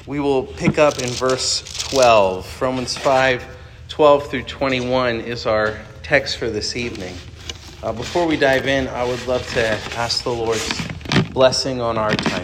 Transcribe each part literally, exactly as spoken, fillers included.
We will pick up in verse twelve. Romans five, twelve through twenty-one is our text for this evening. Uh, before we dive in, I would love to ask the Lord's blessing on our time.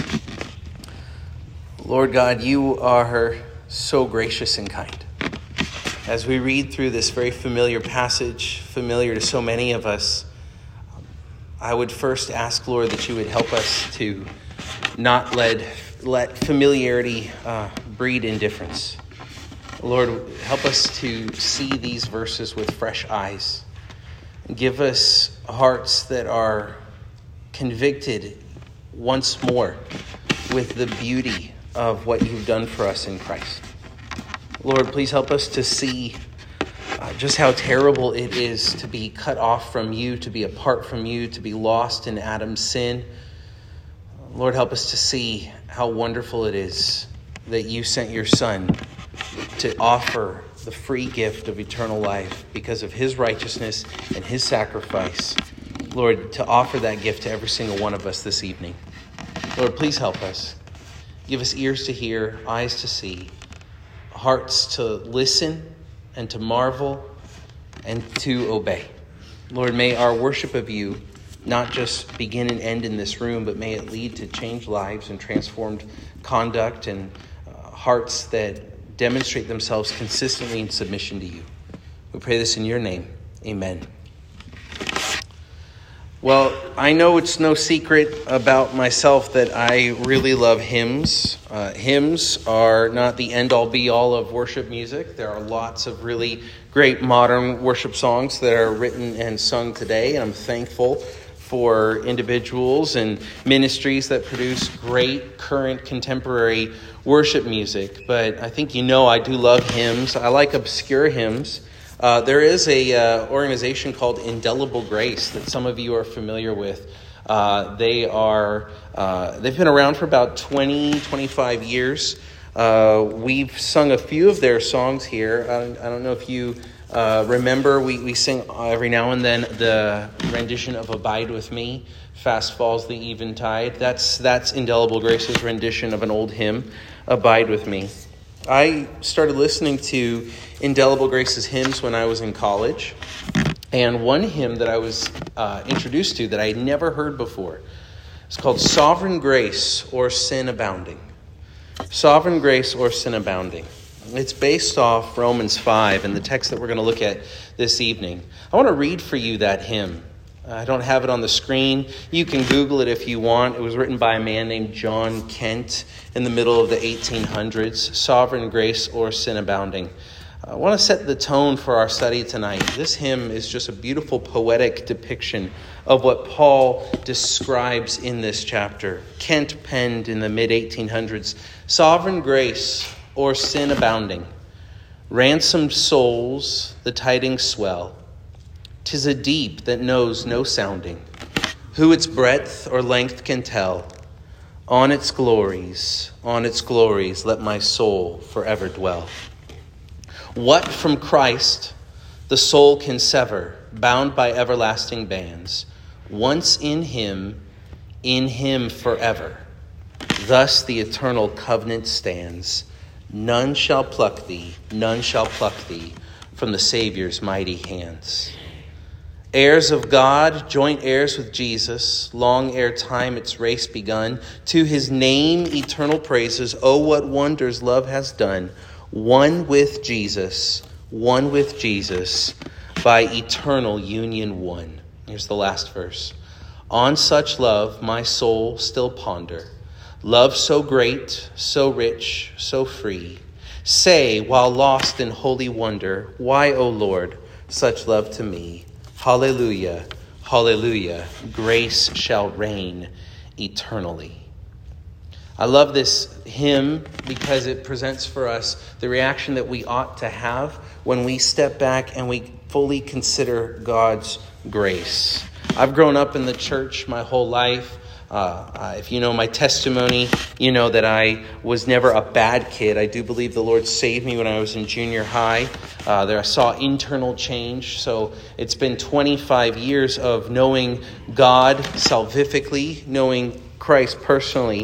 Lord God, you are so gracious and kind. As we read through this very familiar passage, familiar to so many of us, I would first ask, Lord, that you would help us to not let, let familiarity uh, breed indifference. Lord, help us to see these verses with fresh eyes. Give us hearts that are convicted once more with the beauty of what you've done for us in Christ. Lord, please help us to see uh, just how terrible it is to be cut off from you, to be apart from you, to be lost in Adam's sin. Lord, help us to see how wonderful it is that you sent your Son to offer the free gift of eternal life because of his righteousness and his sacrifice. Lord, to offer that gift to every single one of us this evening. Lord, please help us. Give us ears to hear, eyes to see, hearts to listen and to marvel and to obey. Lord, may our worship of you not just begin and end in this room, but may it lead to changed lives and transformed conduct and uh, hearts that demonstrate themselves consistently in submission to you. We pray this in your name. Amen. Well, I know it's no secret about myself that I really love hymns. Uh, hymns are not the end-all be-all of worship music. There are lots of really great modern worship songs that are written and sung today, and I'm thankful for individuals and ministries that produce great current contemporary worship music. But I think you know I do love hymns. I like obscure hymns. Uh, there is a uh, organization called Indelible Grace that some of you are familiar with. Uh, they are uh, they've been around for about twenty, twenty-five years. Uh, we've sung a few of their songs here. I don't, I don't know if you uh, remember. We we sing every now and then the rendition of "Abide with Me." Fast falls the eventide. That's that's Indelible Grace's rendition of an old hymn, "Abide with Me." I started listening to Indelible Grace's hymns when I was in college. And one hymn that I was uh, introduced to that I had never heard before is called Sovereign Grace or Sin Abounding. Sovereign Grace or Sin Abounding. It's based off Romans five and the text that we're going to look at this evening. I want to read for you that hymn. I don't have it on the screen. You can Google it if you want. It was written by a man named John Kent in the middle of the eighteen hundreds. Sovereign Grace or Sin Abounding. I want to set the tone for our study tonight. This hymn is just a beautiful poetic depiction of what Paul describes in this chapter. Kent penned in the mid eighteen hundreds, Sovereign grace or sin abounding, ransomed souls the tidings swell. 'Tis a deep that knows no sounding, who its breadth or length can tell. On its glories, on its glories, let my soul forever dwell. What from Christ the soul can sever, bound by everlasting bands, once in him, in him forever. Thus the eternal covenant stands. None shall pluck thee, none shall pluck thee from the Savior's mighty hands. Heirs of God, joint heirs with Jesus, long ere time its race begun, to his name eternal praises. Oh, what wonders love has done. One with Jesus, one with Jesus, by eternal union one. Here's the last verse. On such love my soul still ponder. Love so great, so rich, so free. Say, while lost in holy wonder, why, O Lord, such love to me? Hallelujah, hallelujah, grace shall reign eternally. I love this hymn because it presents for us the reaction that we ought to have when we step back and we fully consider God's grace. I've grown up in the church my whole life. Uh, uh, if you know my testimony, you know that I was never a bad kid. I do believe the Lord saved me when I was in junior high. Uh, there I saw internal change. So it's been twenty-five years of knowing God salvifically, knowing Christ personally.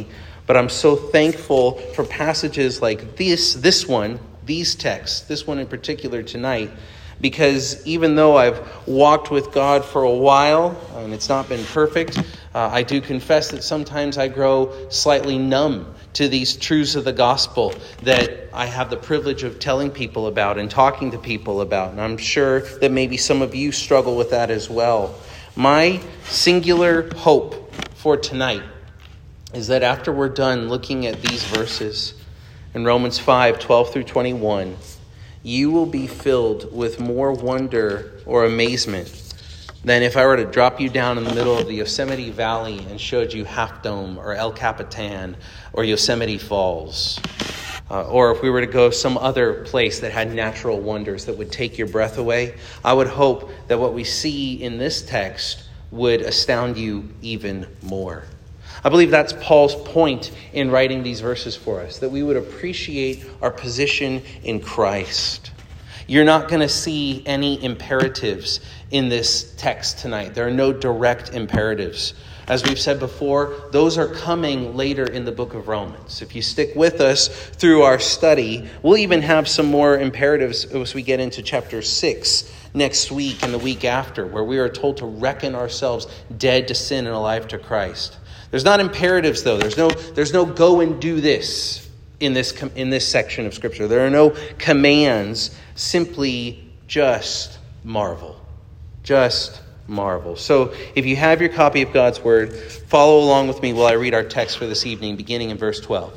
But I'm so thankful for passages like this, this one, these texts, this one in particular tonight, because even though I've walked with God for a while, and it's not been perfect, uh, I do confess that sometimes I grow slightly numb to these truths of the gospel that I have the privilege of telling people about and talking to people about. And I'm sure that maybe some of you struggle with that as well. My singular hope for tonight is that after we're done looking at these verses in Romans five, twelve through twenty-one, you will be filled with more wonder or amazement than if I were to drop you down in the middle of the Yosemite Valley and showed you Half Dome or El Capitan or Yosemite Falls. Uh, or if we were to go some other place that had natural wonders that would take your breath away. I would hope that what we see in this text would astound you even more. I believe that's Paul's point in writing these verses for us, that we would appreciate our position in Christ. You're not going to see any imperatives in this text tonight. There are no direct imperatives. As we've said before, those are coming later in the book of Romans. If you stick with us through our study, we'll even have some more imperatives as we get into chapter six next week and the week after, where we are told to reckon ourselves dead to sin and alive to Christ. There's not imperatives, though. There's no there's no go and do this in this in this section of Scripture. There are no commands. Simply just marvel. Just marvel. So if you have your copy of God's Word, follow along with me while I read our text for this evening, beginning in verse twelve.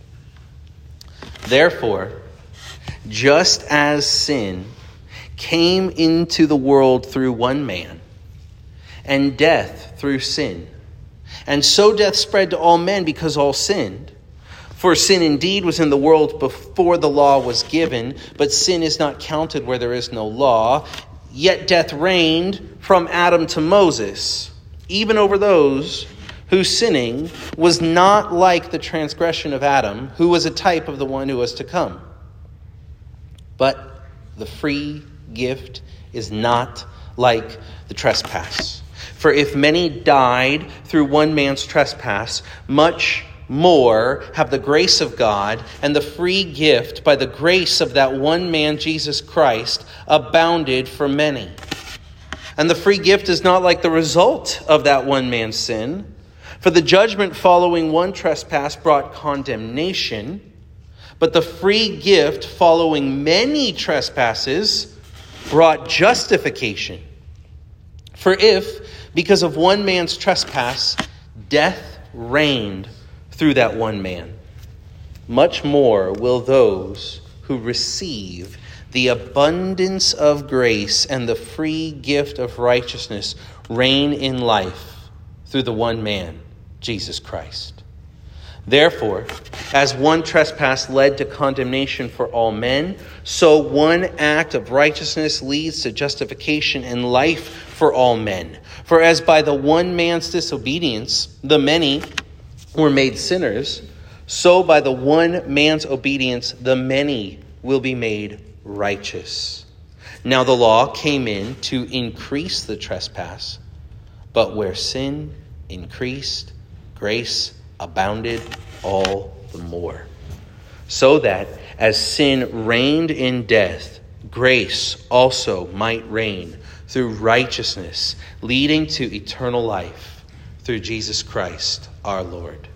Therefore, just as sin came into the world through one man, and death through sin, and so death spread to all men because all sinned. For sin indeed was in the world before the law was given, but sin is not counted where there is no law. Yet death reigned from Adam to Moses, even over those whose sinning was not like the transgression of Adam, who was a type of the one who was to come. But the free gift is not like the trespass. For if many died through one man's trespass, much more have the grace of God and the free gift by the grace of that one man, Jesus Christ, abounded for many. And the free gift is not like the result of that one man's sin. For the judgment following one trespass brought condemnation, but the free gift following many trespasses brought justification. For if, because of one man's trespass, death reigned through that one man, much more will those who receive the abundance of grace and the free gift of righteousness reign in life through the one man, Jesus Christ. Therefore, as one trespass led to condemnation for all men, so one act of righteousness leads to justification and life for all men. For as by the one man's disobedience, the many were made sinners, so by the one man's obedience, the many will be made righteous. Now the law came in to increase the trespass, but where sin increased, grace abounded all the more. So that as sin reigned in death, grace also might reign through righteousness, leading to eternal life through Jesus Christ our Lord.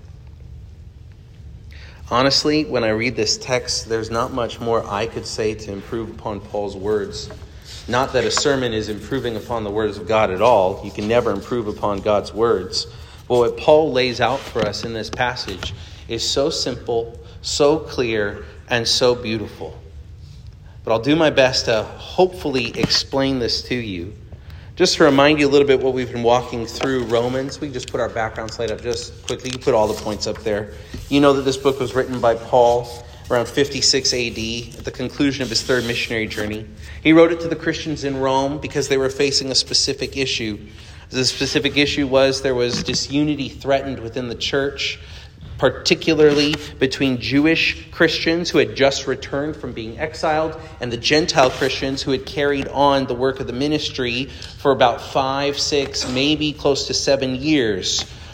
Honestly, when I read this text, there's not much more I could say to improve upon Paul's words. Not that a sermon is improving upon the words of God at all. You can never improve upon God's words. But what Paul lays out for us in this passage is so simple, so clear, and so beautiful. But I'll do my best to hopefully explain this to you. Just to remind you a little bit what we've been walking through Romans. We can just put our background slide up just quickly. You put all the points up there. You know that this book was written by Paul around fifty-six A D at the conclusion of his third missionary journey. He wrote it to the Christians in Rome because they were facing a specific issue. The specific issue was there was disunity threatened within the church, particularly between Jewish Christians who had just returned from being exiled and the Gentile Christians who had carried on the work of the ministry for about five, six, maybe close to seven years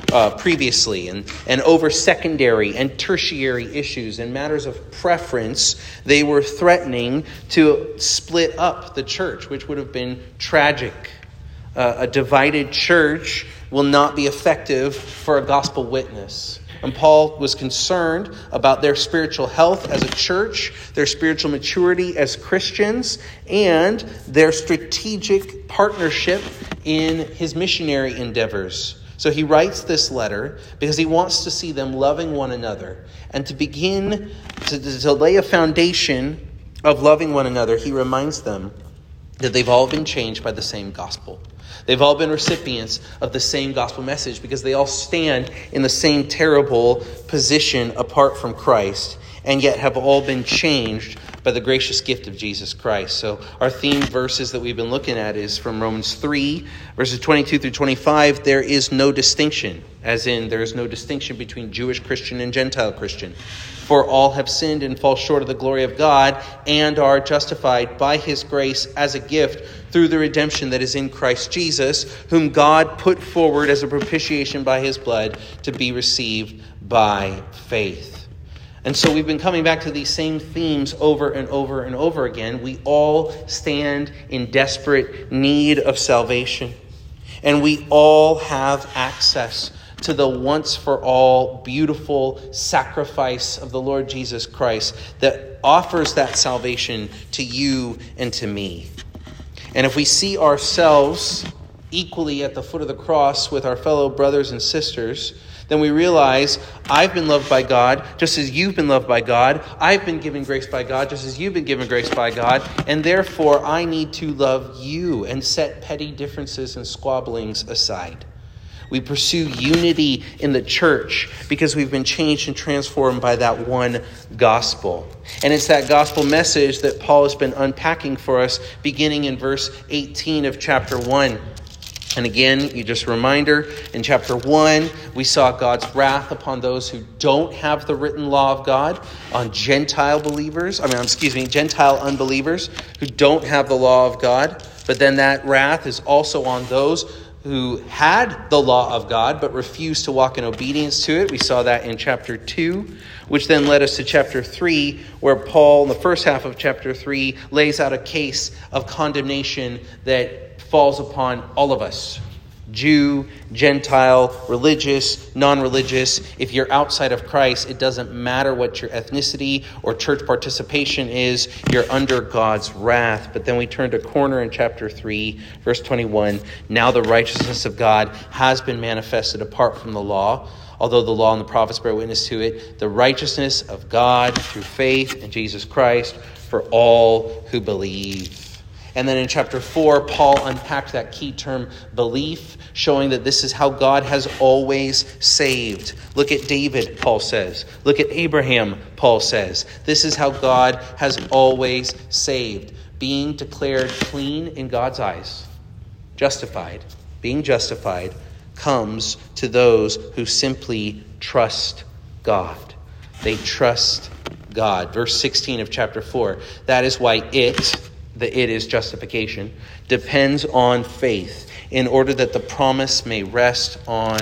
uh, previously, and, and over secondary and tertiary issues and matters of preference, they were threatening to split up the church, which would have been tragic. Uh, a divided church will not be effective for a gospel witness. And Paul was concerned about their spiritual health as a church, their spiritual maturity as Christians, and their strategic partnership in his missionary endeavors. So he writes this letter because he wants to see them loving one another. And to begin to, to lay a foundation of loving one another, he reminds them that they've all been changed by the same gospel. They've all been recipients of the same gospel message because they all stand in the same terrible position apart from Christ, and yet have all been changed by the gracious gift of Jesus Christ. So our theme verses that we've been looking at is from Romans three, verses twenty-two through twenty-five. There is no distinction, as in there is no distinction between Jewish Christian and Gentile Christian. For all have sinned and fall short of the glory of God, and are justified by his grace as a gift through the redemption that is in Christ Jesus, whom God put forward as a propitiation by his blood to be received by faith. And so we've been coming back to these same themes over and over and over again. We all stand in desperate need of salvation, and we all have access to the once-for-all beautiful sacrifice of the Lord Jesus Christ that offers that salvation to you and to me. And if we see ourselves equally at the foot of the cross with our fellow brothers and sisters, then we realize I've been loved by God just as you've been loved by God. I've been given grace by God just as you've been given grace by God. And therefore, I need to love you and set petty differences and squabblings aside. We pursue unity in the church because we've been changed and transformed by that one gospel. And it's that gospel message that Paul has been unpacking for us beginning in verse eighteen of chapter one. And again, you just a reminder, in chapter one, we saw God's wrath upon those who don't have the written law of God, on Gentile believers, I mean, excuse me, Gentile unbelievers who don't have the law of God. But then that wrath is also on those who had the law of God but refused to walk in obedience to it. We saw that in chapter two, which then led us to chapter three, where Paul, in the first half of chapter three, lays out a case of condemnation that falls upon all of us. Jew, Gentile, religious, non-religious. If you're outside of Christ, it doesn't matter what your ethnicity or church participation is. You're under God's wrath. But then we turned a corner in chapter three, verse twenty-one. Now the righteousness of God has been manifested apart from the law. Although the law and the prophets bear witness to it, the righteousness of God through faith in Jesus Christ for all who believe. And then in chapter four, Paul unpacked that key term, belief, showing that this is how God has always saved. Look at David, Paul says. Look at Abraham, Paul says. This is how God has always saved. Being declared clean in God's eyes, justified, being justified, comes to those who simply trust God. They trust God. Verse sixteen of chapter four. That is why it... the it is justification, depends on faith in order that the promise may rest on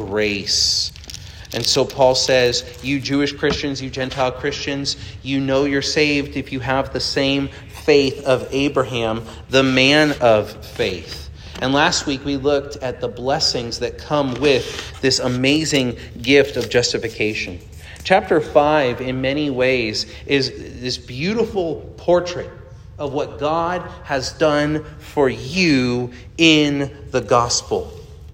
grace. And so Paul says, you Jewish Christians, you Gentile Christians, you know you're saved if you have the same faith of Abraham, the man of faith. And last week we looked at the blessings that come with this amazing gift of justification. Chapter five, in many ways, is this beautiful portrait of what God has done for you in the gospel.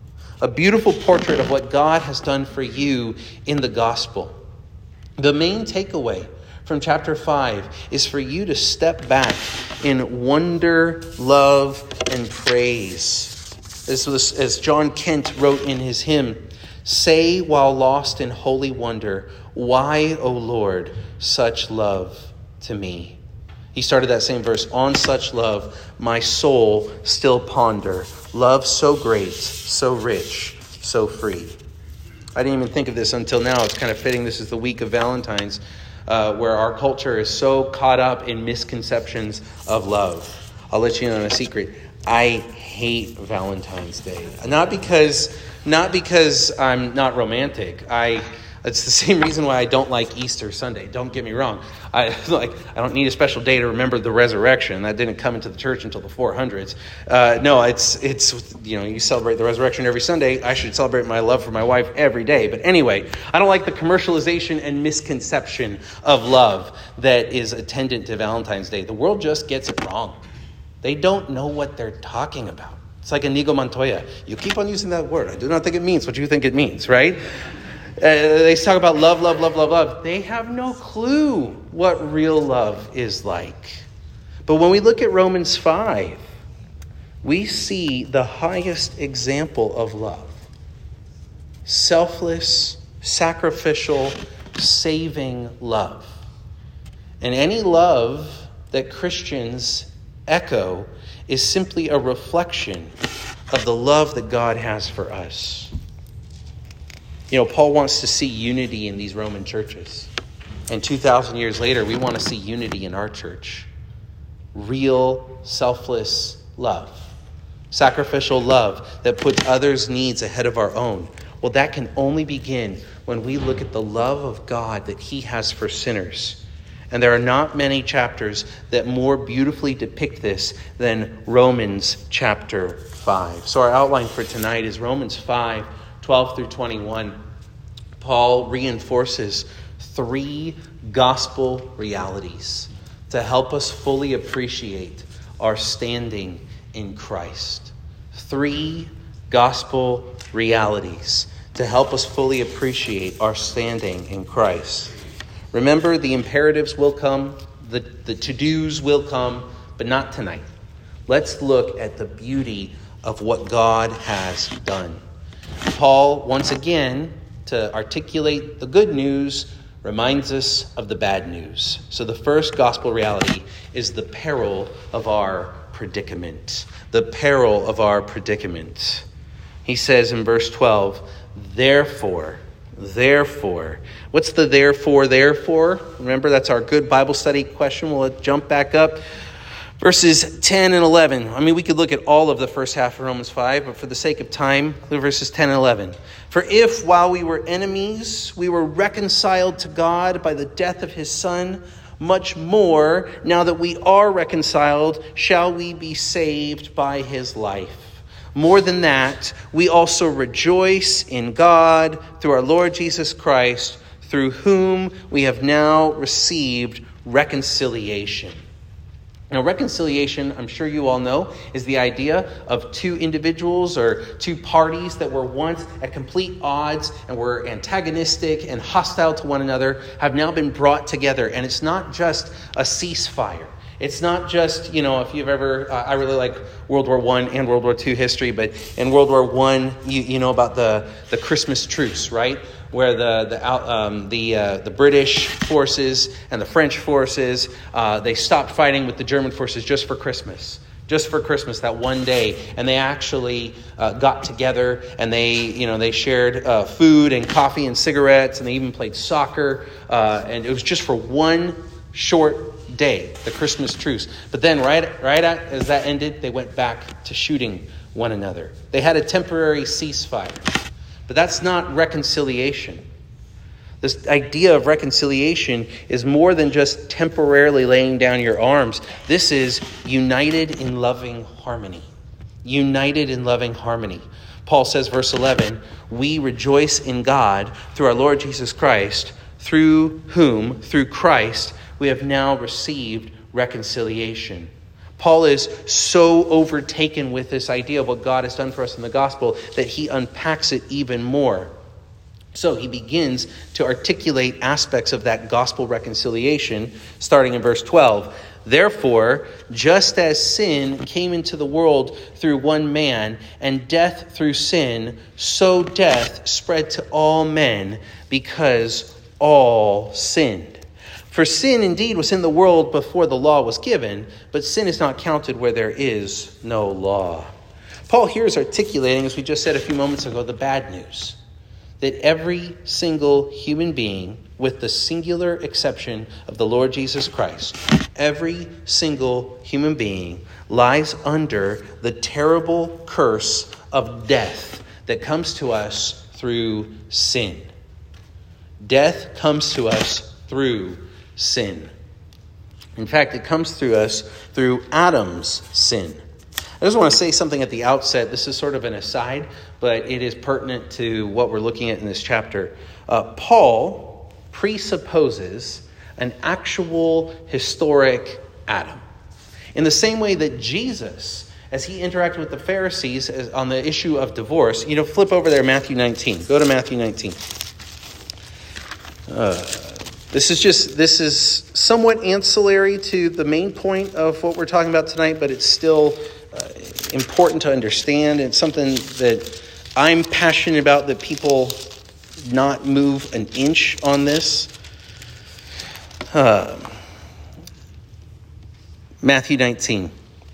A beautiful portrait of what God has done for you in the gospel. The main takeaway from chapter five is for you to step back in wonder, love, and praise. This was, as John Kent wrote in his hymn, say while lost in holy wonder, why, O Lord, such love to me? He started that same verse, on such love, my soul still ponder. Love so great, so rich, so free. I didn't even think of this until now. It's kind of fitting. This is the week of Valentine's, uh, where our culture is so caught up in misconceptions of love. I'll let you in on a secret. I hate Valentine's Day. Not because not because I'm not romantic. I it's the same reason why I don't like Easter Sunday. Don't get me wrong. I like I don't need a special day to remember the resurrection. That didn't come into the church until the four hundreds. Uh, no, it's it's you know, you celebrate the resurrection every Sunday. I should celebrate my love for my wife every day. But anyway, I don't like the commercialization and misconception of love that is attendant to Valentine's Day. The world just gets it wrong. They don't know what they're talking about. It's like Inigo Montoya. You keep on using that word. I do not think it means what you think it means, right? Uh, they talk about love, love, love, love, love. They have no clue what real love is like. But when we look at Romans five, we see the highest example of love. Selfless, sacrificial, saving love. And any love that Christians echo is simply a reflection of the love that God has for us. You know, Paul wants to see unity in these Roman churches. And two thousand years later, we want to see unity in our church. Real, selfless love. Sacrificial love that puts others' needs ahead of our own. Well, that can only begin when we look at the love of God that he has for sinners. And there are not many chapters that more beautifully depict this than Romans chapter five. So our outline for tonight is Romans five, twelve through twenty-one. Paul reinforces three gospel realities to help us fully appreciate our standing in Christ. Three gospel realities to help us fully appreciate our standing in Christ. Remember, the imperatives will come, the, the to-dos will come, but not tonight. Let's look at the beauty of what God has done. Paul, once again, to articulate the good news, reminds us of the bad news. So the first gospel reality is the peril of our predicament. The peril of our predicament. He says in verse twelve, therefore, therefore. What's the therefore, therefore? Remember, that's our good Bible study question. We'll jump back up. Verses ten and eleven. I mean, we could look at all of the first half of Romans five, but for the sake of time, verses ten and eleven. For if, while we were enemies, we were reconciled to God by the death of his Son, much more, now that we are reconciled, shall we be saved by his life. More than that, we also rejoice in God through our Lord Jesus Christ, through whom we have now received reconciliation. Now, reconciliation, I'm sure you all know, is the idea of two individuals or two parties that were once at complete odds and were antagonistic and hostile to one another, have now been brought together. And it's not just a ceasefire. It's not just, you know, if you've ever, uh, I really like World War One and World War Two history, but in World War One, you, you know about the, the Christmas truce, right? Where the the um, the uh, the British forces and the French forces, uh, they stopped fighting with the German forces just for Christmas. Just for Christmas, that one day. And they actually uh, got together and they, you know, they shared uh, food and coffee and cigarettes, and they even played soccer. Uh, and it was just for one short day, the Christmas truce. But then right, right at, as that ended, they went back to shooting one another. They had a temporary ceasefire. But that's not reconciliation. This idea of reconciliation is more than just temporarily laying down your arms. This is united in loving harmony. United in loving harmony. Paul says, verse eleven, we rejoice in God through our Lord Jesus Christ, through whom, through Christ, we have now received reconciliation. Paul is so overtaken with this idea of what God has done for us in the gospel that he unpacks it even more. So he begins to articulate aspects of that gospel reconciliation, starting in verse twelve. Therefore, just as sin came into the world through one man, and death through sin, so death spread to all men because all sinned. For sin indeed was in the world before the law was given, but sin is not counted where there is no law. Paul here is articulating, as we just said a few moments ago, the bad news. That every single human being, with the singular exception of the Lord Jesus Christ, every single human being lies under the terrible curse of death that comes to us through sin. Death comes to us through sin. In fact, it comes through us through Adam's sin. I just want to say something at the outset. This is sort of an aside, but it is pertinent to what we're looking at in this chapter. Uh, Paul presupposes an actual historic Adam. In the same way that Jesus, as he interacted with the Pharisees on the issue of divorce, you know, flip over there, Matthew nineteen. Go to Matthew nineteen. Uh, this is just, this is somewhat ancillary to the main point of what we're talking about tonight, but it's still uh, important to understand. It's something that I'm passionate about, that people not move an inch on this. Uh, Matthew nineteen,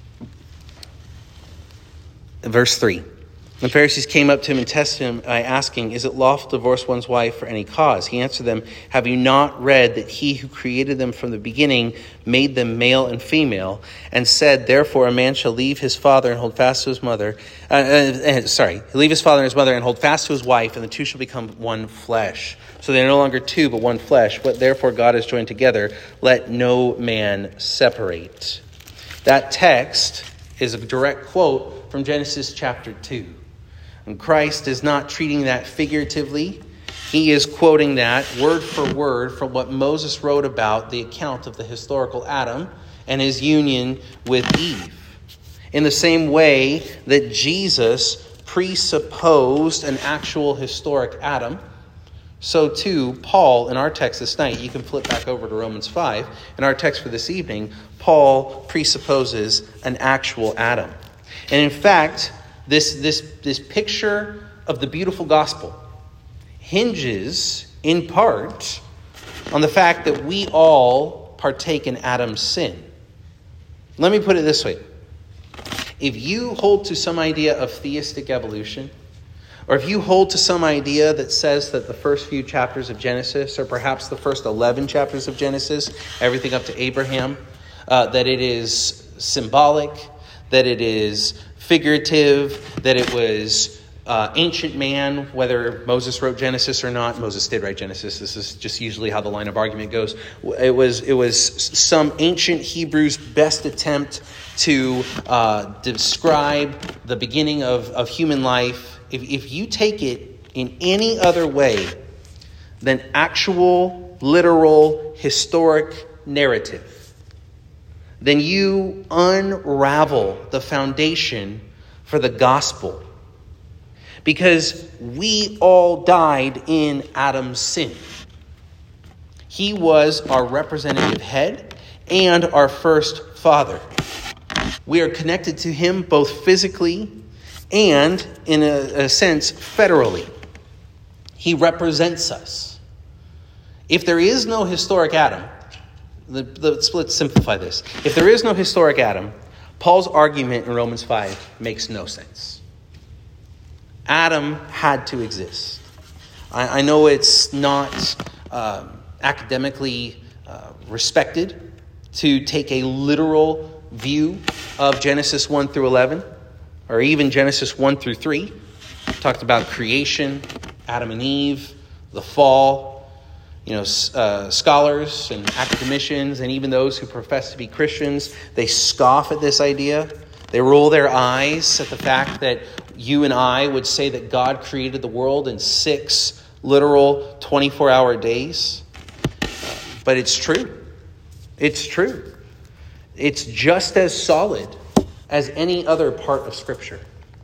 verse three. The Pharisees came up to him and tested him by asking, "Is it lawful to divorce one's wife for any cause?" He answered them, "Have you not read that he who created them from the beginning made them male and female, and said, therefore a man shall leave his father and hold fast to his mother, uh, uh, sorry, leave his father and his mother and hold fast to his wife, and the two shall become one flesh. So they are no longer two, but one flesh. What therefore God has joined together, let no man separate." That text is a direct quote from Genesis chapter two. And Christ is not treating that figuratively. He is quoting that word for word from what Moses wrote about the account of the historical Adam and his union with Eve. In the same way that Jesus presupposed an actual historic Adam, so too Paul, in our text this night, you can flip back over to Romans five, in our text for this evening, Paul presupposes an actual Adam. And in fact, this, this, this picture of the beautiful gospel hinges in part on the fact that we all partake in Adam's sin. Let me put it this way. If you hold to some idea of theistic evolution, or if you hold to some idea that says that the first few chapters of Genesis, or perhaps the first eleven chapters of Genesis, everything up to Abraham, uh, that it is symbolic, that it is figurative, that it was uh, ancient man, whether Moses wrote Genesis or not. Moses did write Genesis. This is just usually how the line of argument goes. It was, it was some ancient Hebrew's best attempt to uh, describe the beginning of, of human life. If, if you take it in any other way than actual, literal, historic narrative, then you unravel the foundation for the gospel. Because we all died in Adam's sin. He was our representative head and our first father. We are connected to him both physically and, in a, a sense, federally. He represents us. If there is no historic Adam, let's, let's simplify this. If there is no historic Adam, Paul's argument in Romans five makes no sense. Adam had to exist. I, I know it's not um, academically uh, respected to take a literal view of Genesis one through eleven, or even Genesis one through three. Talked about creation, Adam and Eve, the fall. You know, uh, scholars and academicians, and even those who profess to be Christians, they scoff at this idea. They roll their eyes at the fact that you and I would say that God created the world in six literal twenty-four hour days. But it's true. It's true. It's just as solid as any other part of Scripture.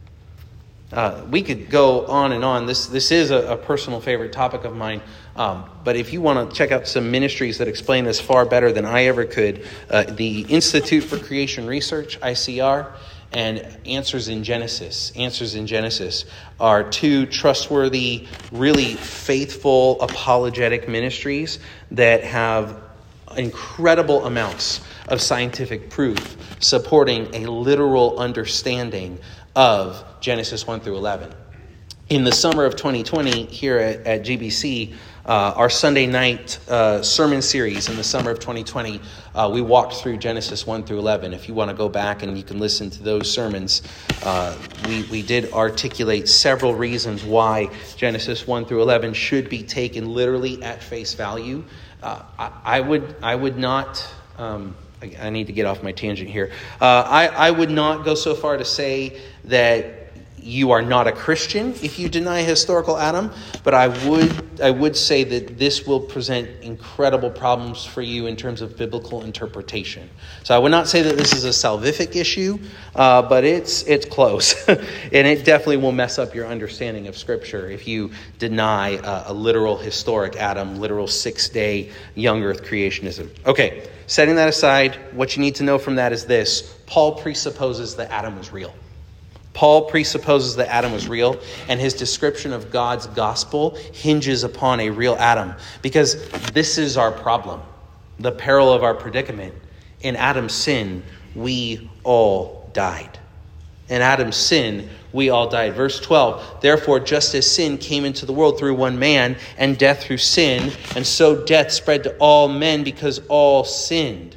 Uh, we could go on and on. This this is a, a personal favorite topic of mine. Um, but if you want to check out some ministries that explain this far better than I ever could, uh, the Institute for Creation Research, I C R, and Answers in Genesis. Answers in Genesis are two trustworthy, really faithful, apologetic ministries that have incredible amounts of scientific proof supporting a literal understanding of Genesis one through eleven. In the summer of twenty twenty, here at, at G B C, uh, our Sunday night uh, sermon series in the summer of twenty twenty, uh, we walked through Genesis one through eleven. If you want to go back and you can listen to those sermons, uh, we, we did articulate several reasons why Genesis one through eleven should be taken literally at face value. Uh, I, I would I would not... Um, I, I need to get off my tangent here. Uh, I, I would not go so far to say that you are not a Christian if you deny historical Adam, but I would I would say that this will present incredible problems for you in terms of biblical interpretation. So I would not say that this is a salvific issue, uh, but it's it's close, and it definitely will mess up your understanding of Scripture if you deny uh, a literal historic Adam, literal six-day young earth creationism. Okay, setting that aside, what you need to know from that is this: Paul presupposes that Adam was real. Paul presupposes that Adam was real, and his description of God's gospel hinges upon a real Adam, because this is our problem, the peril of our predicament. In Adam's sin, we all died. In Adam's sin, we all died. Verse twelve, therefore, just as sin came into the world through one man, and death through sin, and so death spread to all men because all sinned.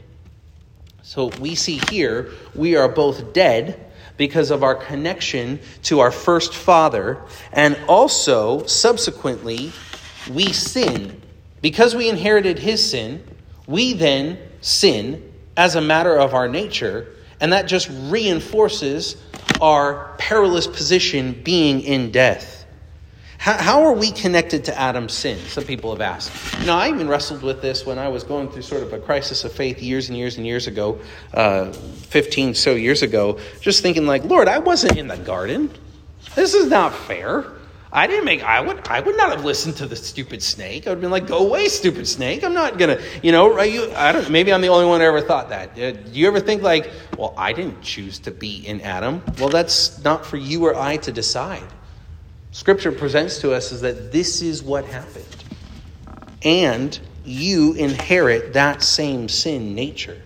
So we see here, we are both dead because of our connection to our first father, and also, subsequently, we sin. Because we inherited his sin, we then sin as a matter of our nature, and that just reinforces our perilous position being in death. How, how are we connected to Adam's sin? Some people have asked. You know, I even wrestled with this when I was going through sort of a crisis of faith years and years and years ago, uh, fifteen so years ago, just thinking like, Lord, I wasn't in the garden. This is not fair. I didn't make, I would I would not have listened to the stupid snake. I would have been like, go away, stupid snake. I'm not going to, you know, right? You, I don't, maybe I'm the only one who ever thought that. Uh, do you ever think like, well, I didn't choose to be in Adam? Well, that's not for you or I to decide. Scripture presents to us is that this is what happened. And you inherit that same sin nature.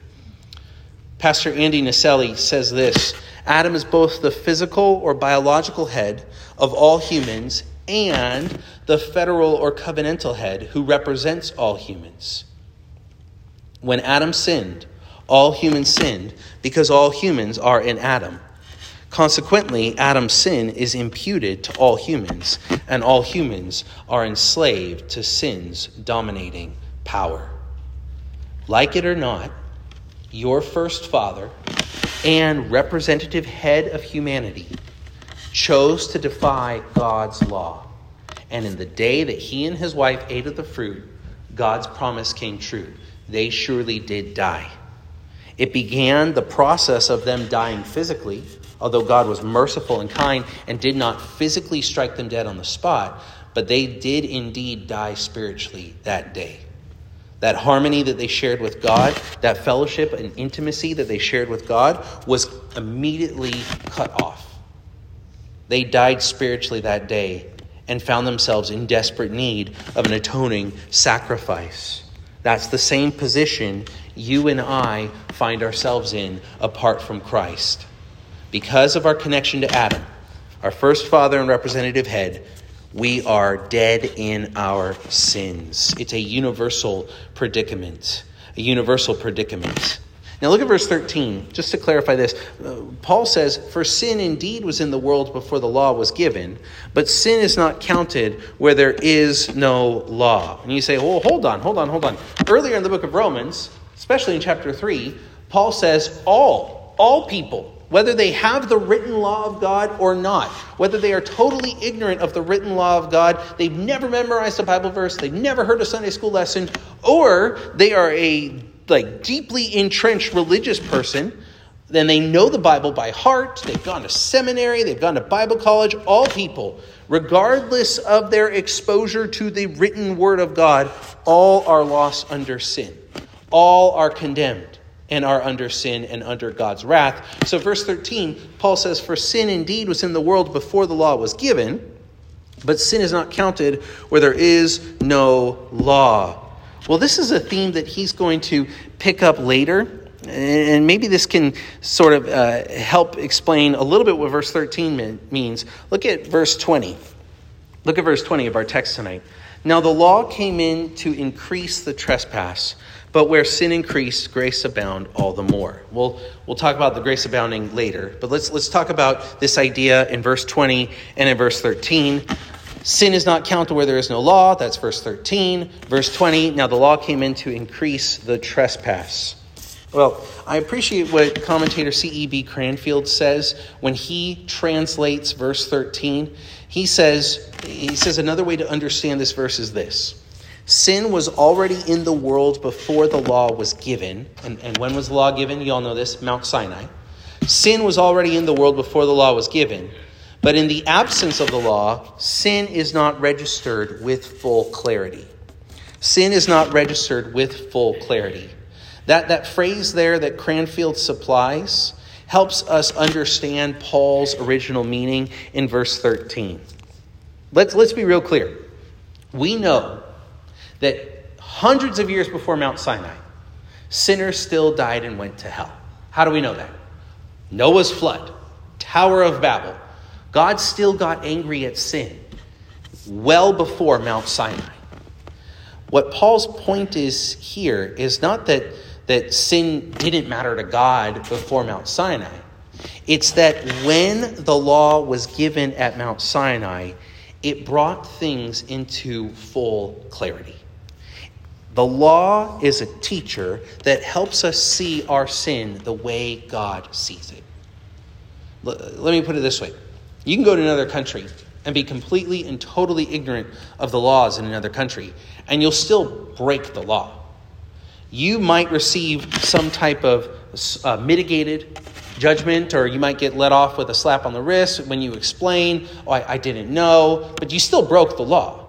Pastor Andy Naselli says this: Adam is both the physical or biological head of all humans and the federal or covenantal head who represents all humans. When Adam sinned, all humans sinned because all humans are in Adam. Consequently, Adam's sin is imputed to all humans, and all humans are enslaved to sin's dominating power. Like it or not, your first father and representative head of humanity chose to defy God's law. And in the day that he and his wife ate of the fruit, God's promise came true. They surely did die. It began the process of them dying physically, although God was merciful and kind and did not physically strike them dead on the spot, but they did indeed die spiritually that day. That harmony that they shared with God, that fellowship and intimacy that they shared with God was immediately cut off. They died spiritually that day and found themselves in desperate need of an atoning sacrifice. That's the same position you and I find ourselves in apart from Christ. Because of our connection to Adam, our first father and representative head, we are dead in our sins. It's a universal predicament. A universal predicament. Now look at verse thirteen, just to clarify this. Uh, Paul says, for sin indeed was in the world before the law was given, but sin is not counted where there is no law. And you say, well, hold on, hold on, hold on. Earlier in the book of Romans, especially in chapter three, Paul says all, all people, whether they have the written law of God or not, whether they are totally ignorant of the written law of God, they've never memorized a Bible verse, they've never heard a Sunday school lesson, or they are a like deeply entrenched religious person, then they know the Bible by heart, they've gone to seminary, they've gone to Bible college, all people, regardless of their exposure to the written word of God, all are lost under sin. All are condemned and are under sin and under God's wrath. So verse thirteen, Paul says, for sin indeed was in the world before the law was given, but sin is not counted where there is no law. Well, this is a theme that he's going to pick up later, and maybe this can sort of uh, help explain a little bit what verse thirteen means. Look at verse twenty. Look at verse twenty of our text tonight. Now the law came in to increase the trespass, but where sin increased, grace abounded all the more. We'll, we'll talk about the grace abounding later, but let's, let's talk about this idea in verse twenty and in verse thirteen. Sin is not counted where there is no law. That's verse thirteen. Verse twenty, now the law came in to increase the trespass. Well, I appreciate what commentator C E B Cranfield says when he translates verse thirteen. He says, he says another way to understand this verse is this. Sin was already in the world before the law was given. And, and when was the law given? You all know this, Mount Sinai. Sin was already in the world before the law was given. But in the absence of the law, sin is not registered with full clarity. Sin is not registered with full clarity. That, that phrase there that Cranfield supplies helps us understand Paul's original meaning in verse thirteen. Let's, let's be real clear. We know that hundreds of years before Mount Sinai, sinners still died and went to hell. How do we know that? Noah's flood, Tower of Babel. God still got angry at sin well before Mount Sinai. What Paul's point is here is not that, that sin didn't matter to God before Mount Sinai. It's that when the law was given at Mount Sinai, it brought things into full clarity. The law is a teacher that helps us see our sin the way God sees it. Let me put it this way. You can go to another country and be completely and totally ignorant of the laws in another country, and you'll still break the law. You might receive some type of uh, mitigated judgment, or you might get let off with a slap on the wrist when you explain, oh, I, I didn't know, but you still broke the law.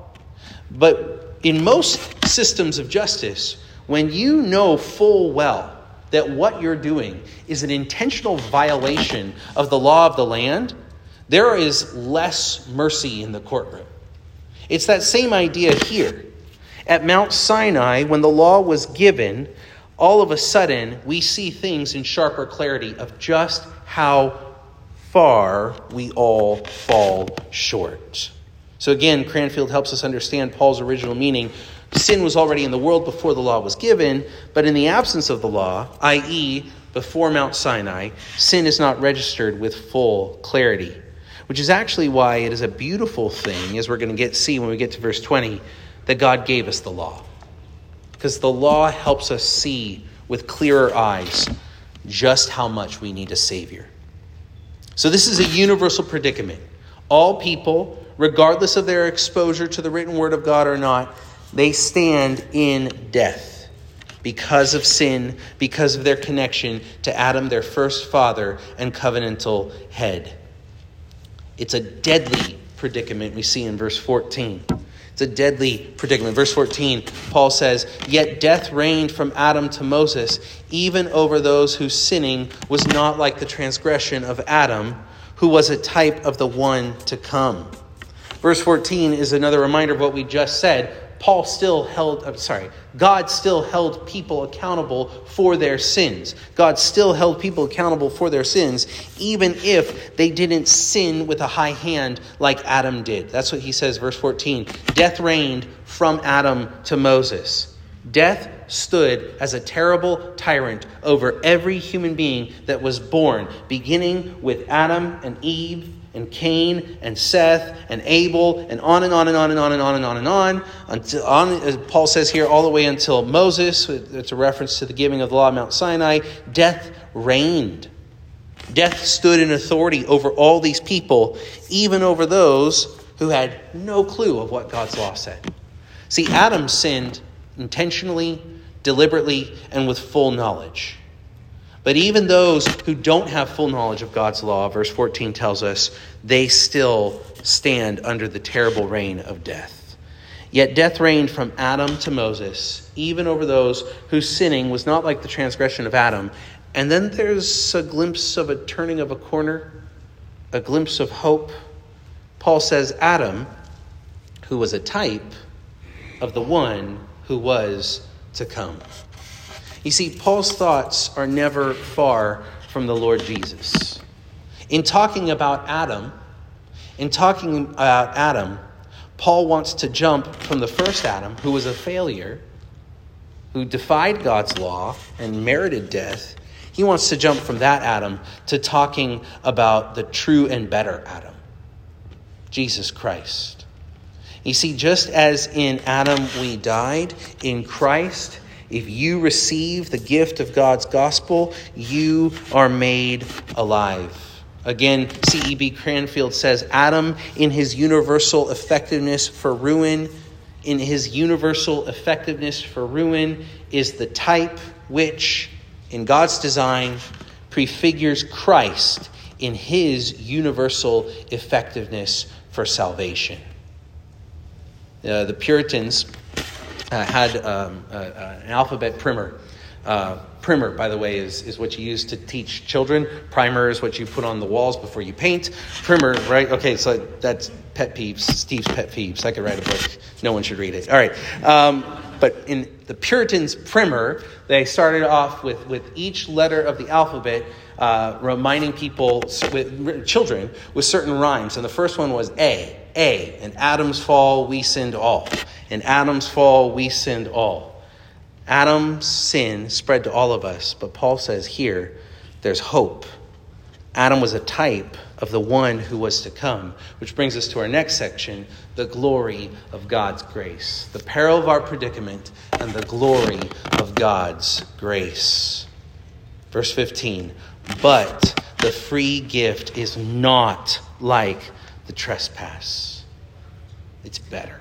But in most systems of justice, when you know full well that what you're doing is an intentional violation of the law of the land, there is less mercy in the courtroom. It's that same idea here. At Mount Sinai, when the law was given, all of a sudden we see things in sharper clarity of just how far we all fall short. So again, Cranfield helps us understand Paul's original meaning. Sin was already in the world before the law was given, but in the absence of the law, that is before Mount Sinai, sin is not registered with full clarity. Which is actually why it is a beautiful thing, as we're going to get see when we get to verse twenty, that God gave us the law. Because the law helps us see with clearer eyes just how much we need a Savior. So this is a universal predicament. All people, regardless of their exposure to the written word of God or not, they stand in death because of sin, because of their connection to Adam, their first father and covenantal head. It's a deadly predicament we see in verse fourteen. It's a deadly predicament. Verse fourteen, Paul says, "Yet death reigned from Adam to Moses, even over those whose sinning was not like the transgression of Adam, who was a type of the one to come." Verse fourteen is another reminder of what we just said. Paul still held, I'm sorry, God still held people accountable for their sins. God still held people accountable for their sins, even if they didn't sin with a high hand like Adam did. That's what he says, verse fourteen. Death reigned from Adam to Moses. Death stood as a terrible tyrant over every human being that was born, beginning with Adam and Eve, and Cain and Seth and Abel, and on and on and on and on and on and on and on, until on, as Paul says here, all the way until Moses. It's a reference to the giving of the law at Mount Sinai. Death reigned. Death stood in authority over all these people, even over those who had no clue of what God's law said. See, Adam sinned intentionally, deliberately, and with full knowledge. But even those who don't have full knowledge of God's law, verse fourteen tells us, they still stand under the terrible reign of death. Yet death reigned from Adam to Moses, even over those whose sinning was not like the transgression of Adam. And then there's a glimpse of a turning of a corner, a glimpse of hope. Paul says Adam, who was a type of the one who was to come. You see, Paul's thoughts are never far from the Lord Jesus. In talking about Adam, in talking about Adam, Paul wants to jump from the first Adam, who was a failure, who defied God's law and merited death. He wants to jump from that Adam to talking about the true and better Adam, Jesus Christ. You see, just as in Adam we died, in Christ, if you receive the gift of God's gospel, you are made alive. Again, C E B Cranfield says, Adam, in his universal effectiveness for ruin, in his universal effectiveness for ruin, is the type which, in God's design, prefigures Christ in his universal effectiveness for salvation. Uh, the Puritans uh, had um, uh, uh, an alphabet primer. Uh, primer, by the way, is, is what you use to teach children. Primer is what you put on the walls before you paint. Primer, right? Okay, so that's pet peeves, Steve's pet peeves. I could write a book. No one should read it. All right. Um, but in the Puritans' primer, they started off with, with each letter of the alphabet uh, reminding people, with children, with certain rhymes. And the first one was A. A. In Adam's fall, we sinned all. In Adam's fall, we sinned all. Adam's sin spread to all of us, but Paul says here, there's hope. Adam was a type of the one who was to come, which brings us to our next section, the glory of God's grace. The peril of our predicament and the glory of God's grace. Verse fifteen, but the free gift is not like the trespass. It's better.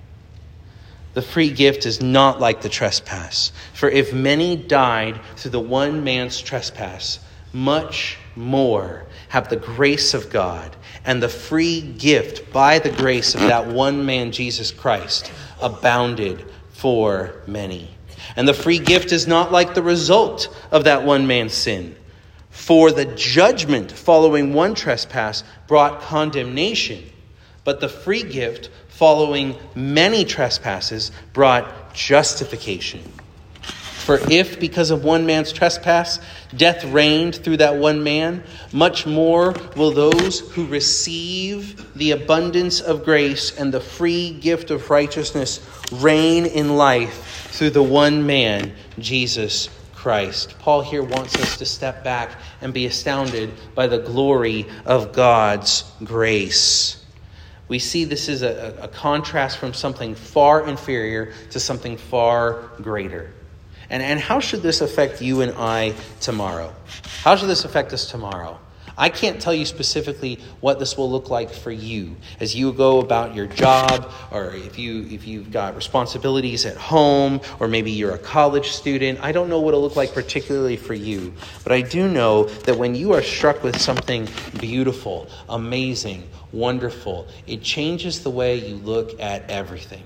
The free gift is not like the trespass. For if many died through the one man's trespass, much more have the grace of God and the free gift by the grace of that one man, Jesus Christ, abounded for many. And the free gift is not like the result of that one man's sin. For the judgment following one trespass brought condemnation, but the free gift following many trespasses brought justification. For if, because of one man's trespass, death reigned through that one man, much more will those who receive the abundance of grace and the free gift of righteousness reign in life through the one man, Jesus Christ. Paul here wants us to step back and be astounded by the glory of God's grace. We see this is a, a contrast from something far inferior to something far greater. And, and how should this affect you and I tomorrow? How should this affect us tomorrow? I can't tell you specifically what this will look like for you as you go about your job, or if you if you've got responsibilities at home, or maybe you're a college student. I don't know what it'll look like particularly for you, but I do know that when you are struck with something beautiful, amazing, wonderful, it changes the way you look at everything.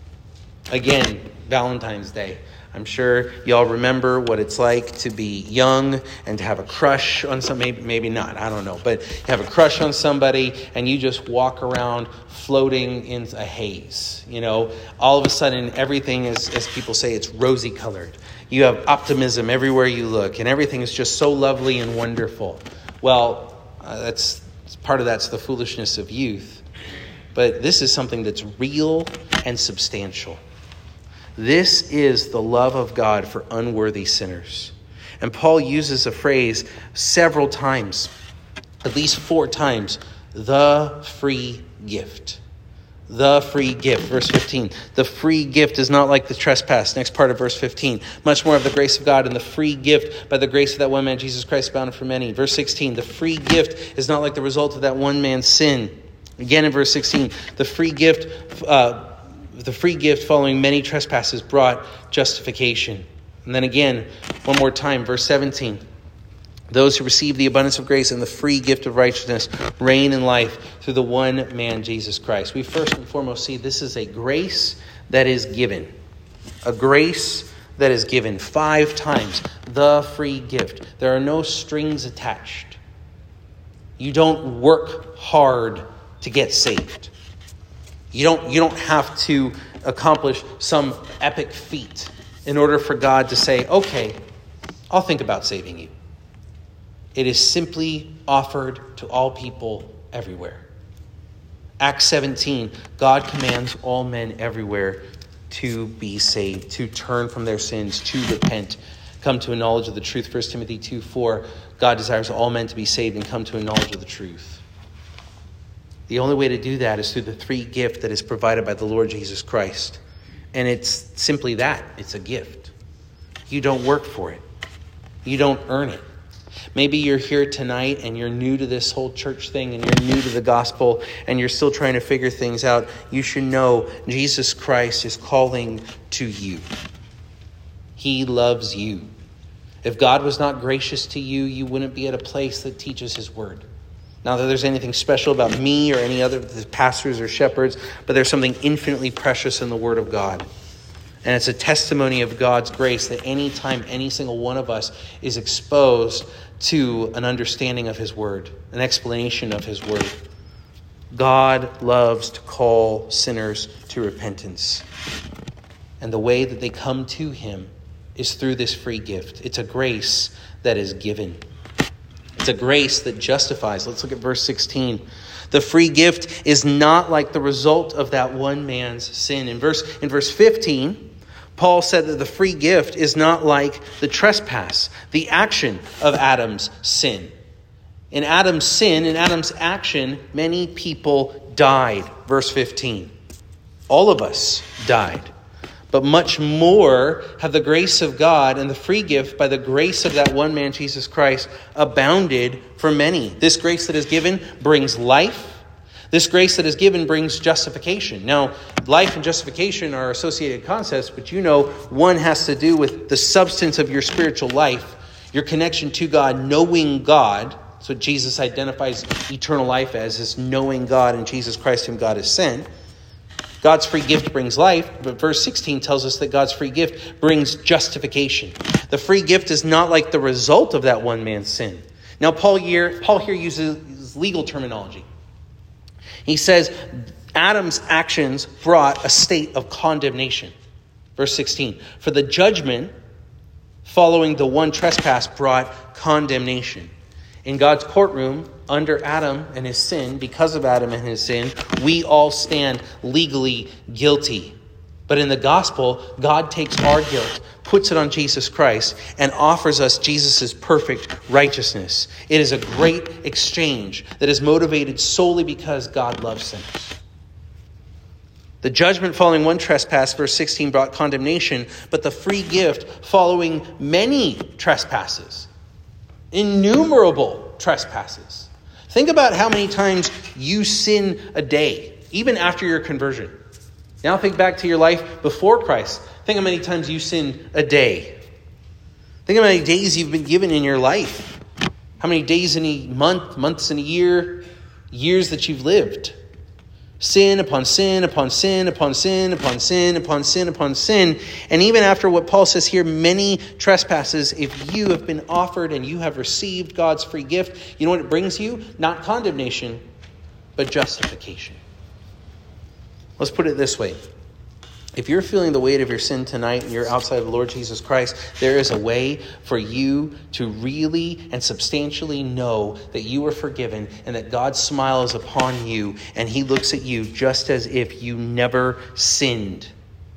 Again, Valentine's Day. I'm sure y'all remember what it's like to be young and to have a crush on some, maybe, maybe not, I don't know. But you have a crush on somebody and you just walk around floating in a haze. You know, all of a sudden everything is, as people say, it's rosy colored. You have optimism everywhere you look and everything is just so lovely and wonderful. Well, uh, that's part of that's the foolishness of youth. But this is something that's real and substantial. This is the love of God for unworthy sinners. And Paul uses a phrase several times, at least four times, the free gift. The free gift. Verse fifteen, the free gift is not like the trespass. Next part of verse fifteen, much more of the grace of God and the free gift by the grace of that one man, Jesus Christ, abounded for many. Verse sixteen, the free gift is not like the result of that one man's sin. Again in verse sixteen, the free gift uh, The free gift following many trespasses brought justification. And then again, one more time, verse seventeen. Those who receive the abundance of grace and the free gift of righteousness reign in life through the one man, Jesus Christ. We first and foremost see this is a grace that is given. A grace that is given five times. The free gift. There are no strings attached. You don't work hard to get saved. You don't, you don't have to accomplish some epic feat in order for God to say, okay, I'll think about saving you. It is simply offered to all people everywhere. Acts seventeen, God commands all men everywhere to be saved, to turn from their sins, to repent, come to a knowledge of the truth. First Timothy two four, God desires all men to be saved and come to a knowledge of the truth. The only way to do that is through the free gift that is provided by the Lord Jesus Christ. And it's simply that. It's a gift. You don't work for it. You don't earn it. Maybe you're here tonight and you're new to this whole church thing and you're new to the gospel and you're still trying to figure things out. You should know Jesus Christ is calling to you. He loves you. If God was not gracious to you, you wouldn't be at a place that teaches his word. Not that there's anything special about me or any other pastors or shepherds, but there's something infinitely precious in the word of God. And it's a testimony of God's grace that any time any single one of us is exposed to an understanding of his word, an explanation of his word, God loves to call sinners to repentance. And the way that they come to him is through this free gift. It's a grace that is given. It's a grace that justifies. Let's look at verse sixteen. The free gift is not like the result of that one man's sin. In verse, in verse fifteen, Paul said that the free gift is not like the trespass, the action of Adam's sin. In Adam's sin, in Adam's action, many people died. Verse fifteen. All of us died. But much more have the grace of God and the free gift by the grace of that one man, Jesus Christ, abounded for many. This grace that is given brings life. This grace that is given brings justification. Now, life and justification are associated concepts, but you know one has to do with the substance of your spiritual life, your connection to God, knowing God. That's what Jesus identifies eternal life as, is knowing God and Jesus Christ whom God has sent. God's free gift brings life, but verse sixteen tells us that God's free gift brings justification. The free gift is not like the result of that one man's sin. Now, Paul here, Paul here uses legal terminology. He says Adam's actions brought a state of condemnation. Verse sixteen, for the judgment following the one trespass brought condemnation. In God's courtroom, under Adam and his sin, because of Adam and his sin, we all stand legally guilty. But in the gospel, God takes our guilt, puts it on Jesus Christ, and offers us Jesus' perfect righteousness. It is a great exchange that is motivated solely because God loves sinners. The judgment following one trespass, verse sixteen, brought condemnation, but the free gift following many trespasses, innumerable trespasses. Think about how many times you sin a day, even after your conversion. Now think back to your life before Christ. Think how many times you sinned a day. Think how many days you've been given in your life. How many days in a month, months in a year, years that you've lived. Sin upon sin, upon sin, upon sin, upon sin, upon sin, upon sin. And even after what Paul says here, many trespasses, if you have been offered and you have received God's free gift, you know what it brings you? Not condemnation, but justification. Let's put it this way. If you're feeling the weight of your sin tonight and you're outside of the Lord Jesus Christ, there is a way for you to really and substantially know that you are forgiven and that God's smile is upon you and he looks at you just as if you never sinned.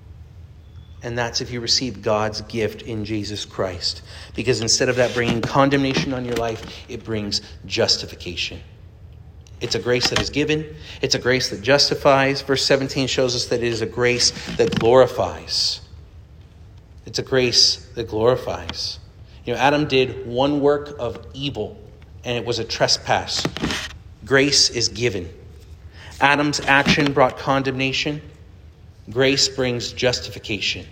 And that's if you receive God's gift in Jesus Christ. Because instead of that bringing condemnation on your life, it brings justification. It's a grace that is given. It's a grace that justifies. Verse seventeen shows us that it is a grace that glorifies. It's a grace that glorifies. You know, Adam did one work of evil, and it was a trespass. Grace is given. Adam's action brought condemnation. Grace brings justification.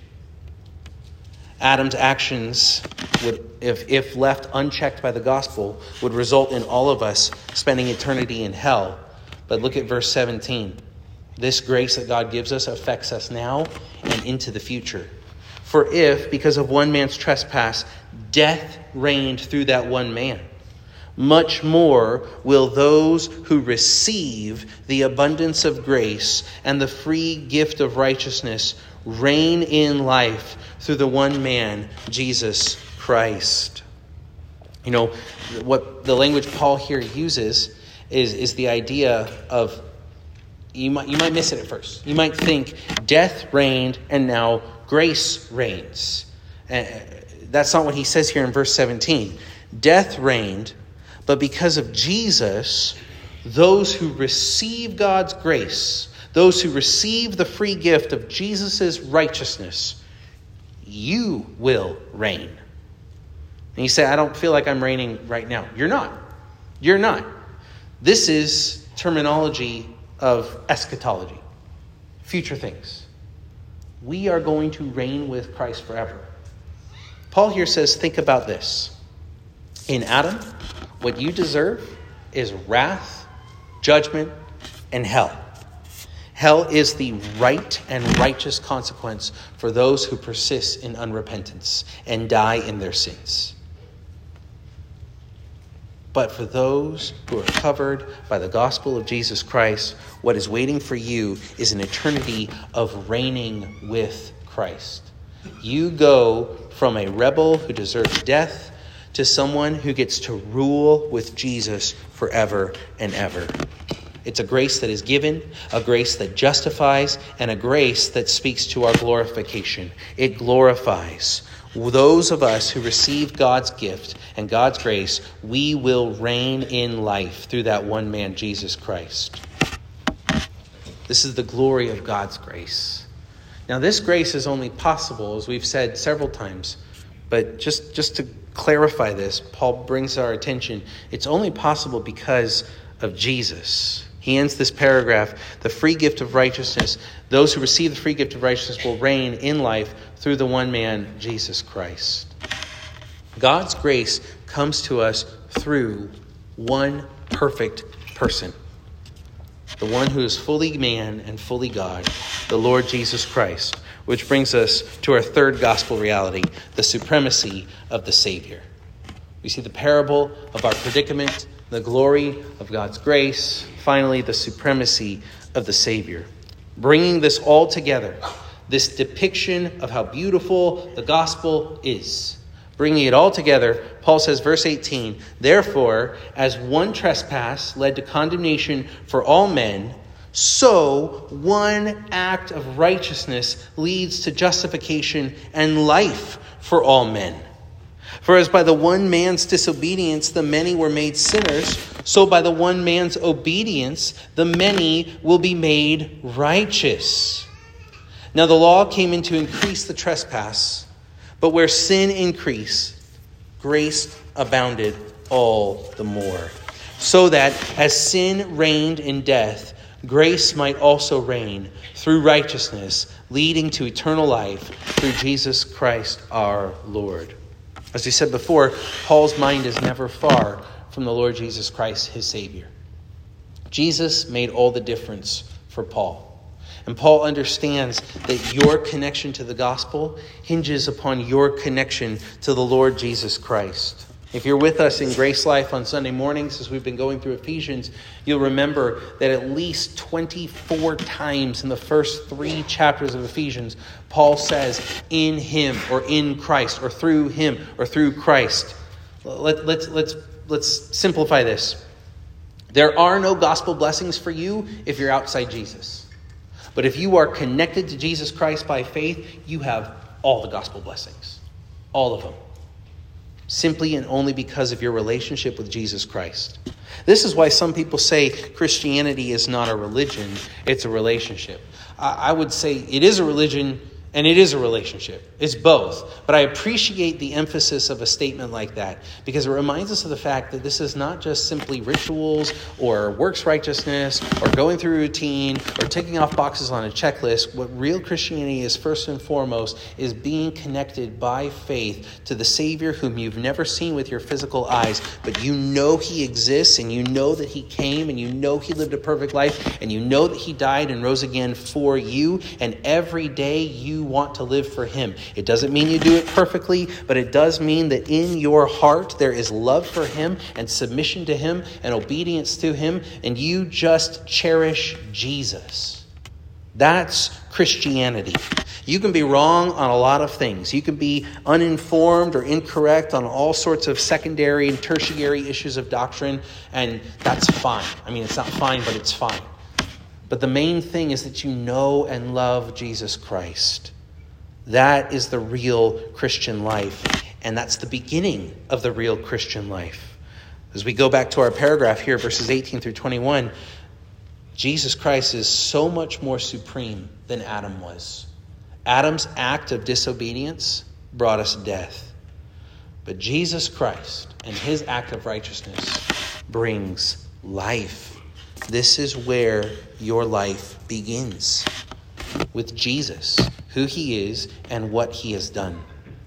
Adam's actions, would, if, if left unchecked by the gospel, would result in all of us spending eternity in hell. But look at verse seventeen. This grace that God gives us affects us now and into the future. For if, because of one man's trespass, death reigned through that one man, much more will those who receive the abundance of grace and the free gift of righteousness reign in life through the one man, Jesus Christ. You know, what the language Paul here uses is, is the idea of You might, you might miss it at first. You might think death reigned and now grace reigns. Uh, that's not what he says here in verse seventeen. Death reigned, but because of Jesus, those who receive God's grace, those who receive the free gift of Jesus' righteousness, you will reign. And you say, I don't feel like I'm reigning right now. You're not. You're not. This is terminology of eschatology, future things. We are going to reign with Christ forever. Paul here says, think about this. In Adam, what you deserve is wrath, judgment, and hell. Hell is the right and righteous consequence for those who persist in unrepentance and die in their sins. But for those who are covered by the gospel of Jesus Christ, what is waiting for you is an eternity of reigning with Christ. You go from a rebel who deserves death to someone who gets to rule with Jesus forever and ever. It's a grace that is given, a grace that justifies, and a grace that speaks to our glorification. It glorifies. Those of us who receive God's gift and God's grace, we will reign in life through that one man, Jesus Christ. This is the glory of God's grace. Now, this grace is only possible, as we've said several times, but just, just to clarify this, Paul brings our attention, it's only possible because of Jesus. He ends this paragraph, the free gift of righteousness. Those who receive the free gift of righteousness will reign in life through the one man, Jesus Christ. God's grace comes to us through one perfect person. The one who is fully man and fully God, the Lord Jesus Christ. Which brings us to our third gospel reality, the supremacy of the Savior. We see the parable of our predicament, the glory of God's grace, finally the supremacy of the Savior. Bringing this all together, this depiction of how beautiful the gospel is. Bringing it all together, Paul says, verse eighteen, therefore, as one trespass led to condemnation for all men, so one act of righteousness leads to justification and life for all men. For as by the one man's disobedience the many were made sinners, so by the one man's obedience the many will be made righteous. Now the law came in to increase the trespass, but where sin increased, grace abounded all the more. So that as sin reigned in death, grace might also reign through righteousness, leading to eternal life through Jesus Christ our Lord. As we said before, Paul's mind is never far from the Lord Jesus Christ, his Savior. Jesus made all the difference for Paul. And Paul understands that your connection to the gospel hinges upon your connection to the Lord Jesus Christ. If you're with us in Grace Life on Sunday mornings as we've been going through Ephesians, you'll remember that at least twenty-four times in the first three chapters of Ephesians, Paul says, in him or in Christ or through him or through Christ. Let, let's, let's, let's simplify this. There are no gospel blessings for you if you're outside Jesus. But if you are connected to Jesus Christ by faith, you have all the gospel blessings. All of them. Simply and only because of your relationship with Jesus Christ. This is why some people say Christianity is not a religion, it's a relationship. I would say it is a religion and it is a relationship. It's both. But I appreciate the emphasis of a statement like that because it reminds us of the fact that this is not just simply rituals or works righteousness or going through routine or ticking off boxes on a checklist. What real Christianity is first and foremost is being connected by faith to the Savior whom you've never seen with your physical eyes, but you know he exists and you know that he came and you know he lived a perfect life and you know that he died and rose again for you, and every day you want to live for him. It doesn't mean you do it perfectly, but it does mean that in your heart there is love for him and submission to him and obedience to him, and you just cherish Jesus. That's Christianity. You can be wrong on a lot of things. You can be uninformed or incorrect on all sorts of secondary and tertiary issues of doctrine, and that's fine. I mean, it's not fine, but it's fine. But the main thing is that you know and love Jesus Christ. That is the real Christian life. And that's the beginning of the real Christian life. As we go back to our paragraph here, verses eighteen through twenty-one, Jesus Christ is so much more supreme than Adam was. Adam's act of disobedience brought us death. But Jesus Christ and his act of righteousness brings life. This is where your life begins, with Jesus, who he is and what he has done.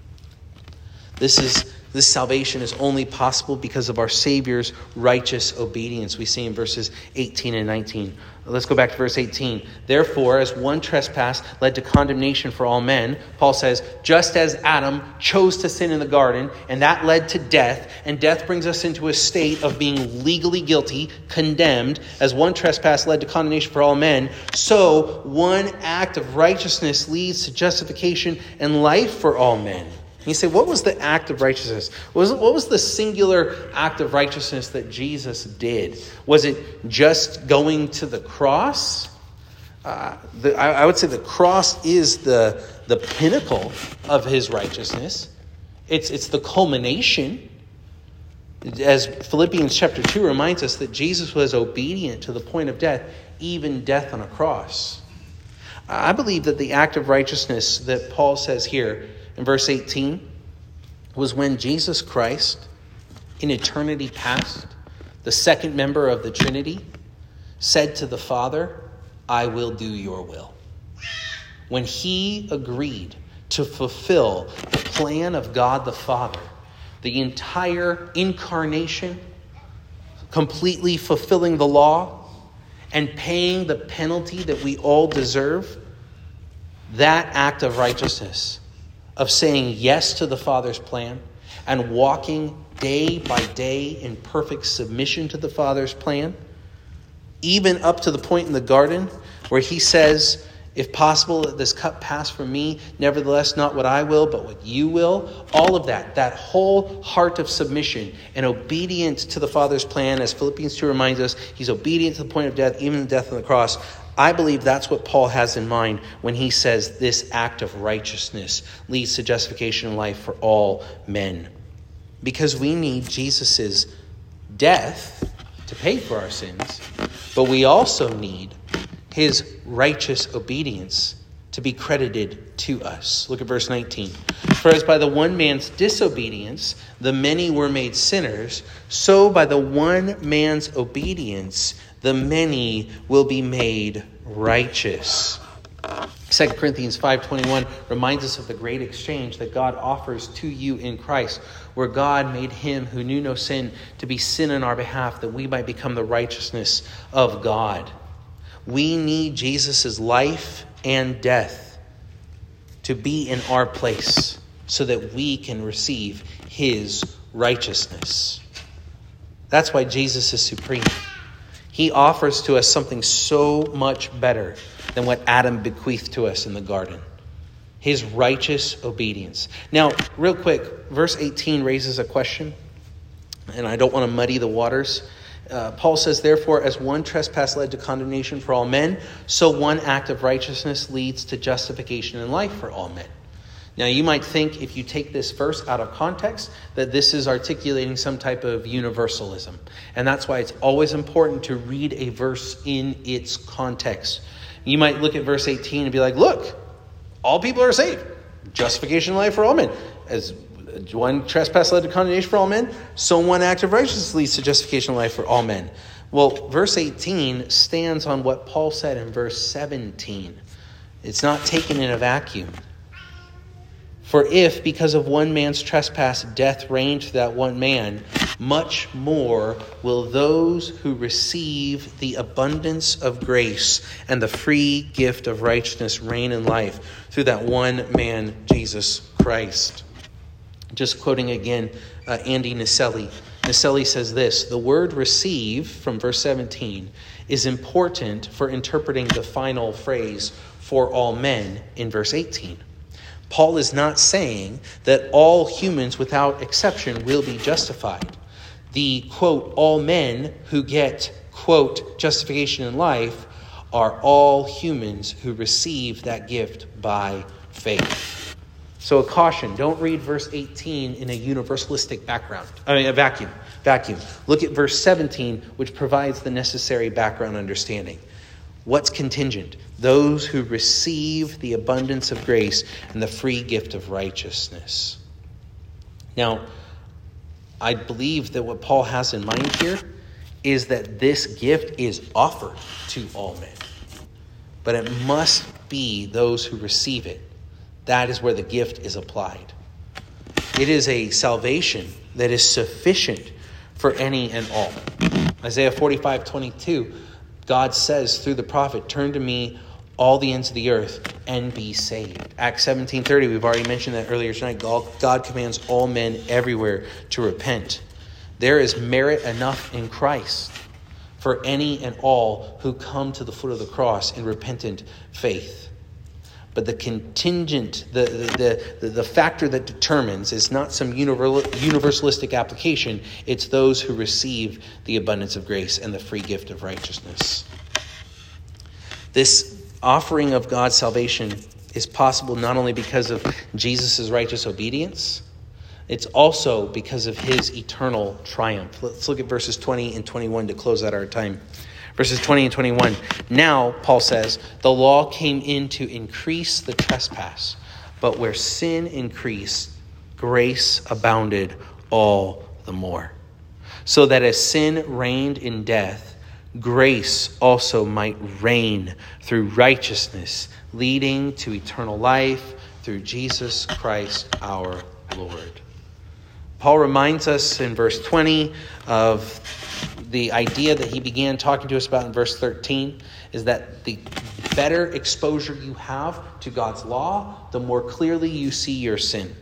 This is this salvation is only possible because of our Savior's righteous obedience. We see in verses eighteen and nineteen. Let's go back to verse eighteen. Therefore, as one trespass led to condemnation for all men, Paul says, just as Adam chose to sin in the garden, and that led to death, and death brings us into a state of being legally guilty, condemned, as one trespass led to condemnation for all men, so one act of righteousness leads to justification and life for all men. And you say, what was the act of righteousness? What was, what was the singular act of righteousness that Jesus did? Was it just going to the cross? Uh, the, I, I would say the cross is the, the pinnacle of his righteousness. It's, it's the culmination. As Philippians chapter two reminds us that Jesus was obedient to the point of death, even death on a cross. I believe that the act of righteousness that Paul says here in verse eighteen was when Jesus Christ, in eternity past, the second member of the Trinity, said to the Father, I will do your will. When he agreed to fulfill the plan of God the Father, the entire incarnation, completely fulfilling the law and paying the penalty that we all deserve, that act of righteousness, of saying yes to the Father's plan and walking day by day in perfect submission to the Father's plan, even up to the point in the garden where he says, if possible, let this cup pass from me. Nevertheless, not what I will, but what you will. All of that, that whole heart of submission and obedience to the Father's plan, as Philippians two reminds us, he's obedient to the point of death, even the death on the cross. I believe that's what Paul has in mind when he says this act of righteousness leads to justification and life for all men. Because we need Jesus' death to pay for our sins, but we also need his righteous obedience to be credited to us. Look at verse nineteen. For as by the one man's disobedience the many were made sinners, so by the one man's obedience the many will be made righteous. Second Corinthians five twenty-one reminds us of the great exchange that God offers to you in Christ, where God made him who knew no sin to be sin on our behalf, that we might become the righteousness of God. We need Jesus' life and death to be in our place so that we can receive his righteousness. That's why Jesus is supreme. He offers to us something so much better than what Adam bequeathed to us in the garden. His righteous obedience. Now, real quick, verse eighteen raises a question, and I don't want to muddy the waters. Uh, Paul says, therefore, as one trespass led to condemnation for all men, so one act of righteousness leads to justification and life for all men. Now, you might think, if you take this verse out of context, that this is articulating some type of universalism. And that's why it's always important to read a verse in its context. You might look at verse eighteen and be like, look, all people are saved. Justification and life for all men. As one trespass led to condemnation for all men, so one act of righteousness leads to justification and life for all men. Well, verse eighteen stands on what Paul said in verse seventeen. It's not taken in a vacuum. For if, because of one man's trespass, death reigned through that one man, much more will those who receive the abundance of grace and the free gift of righteousness reign in life through that one man, Jesus Christ. Just quoting again uh, Andy Naselli. Naselli says this: the word receive from verse seventeen is important for interpreting the final phrase for all men in verse eighteen. Paul is not saying that all humans without exception will be justified. The, quote, all men who get, quote, justification in life are all humans who receive that gift by faith. So a caution, don't read verse eighteen in a universalistic background, I mean a vacuum, vacuum. Look at verse seventeen, which provides the necessary background understanding. What's contingent? Those who receive the abundance of grace and the free gift of righteousness. Now, I believe that what Paul has in mind here is that this gift is offered to all men. But it must be those who receive it. That is where the gift is applied. It is a salvation that is sufficient for any and all. Isaiah forty-five twenty-two, God says through the prophet, turn to me all the ends of the earth and be saved. Acts seventeen thirty, we've already mentioned that earlier tonight. God commands all men everywhere to repent. There is merit enough in Christ for any and all who come to the foot of the cross in repentant faith. But the contingent, the, the, the, the factor that determines is not some universalistic application. It's those who receive the abundance of grace and the free gift of righteousness. This offering of God's salvation is possible not only because of Jesus' righteous obedience, it's also because of his eternal triumph. Let's look at verses twenty and twenty-one to close out our time. Verses twenty and twenty-one. Now, Paul says, the law came in to increase the trespass, but where sin increased, grace abounded all the more. So that as sin reigned in death, grace also might reign through righteousness, leading to eternal life through Jesus Christ our Lord. Paul reminds us in verse twenty of the idea that he began talking to us about in verse thirteen, is that the better exposure you have to God's law, the more clearly you see your sin.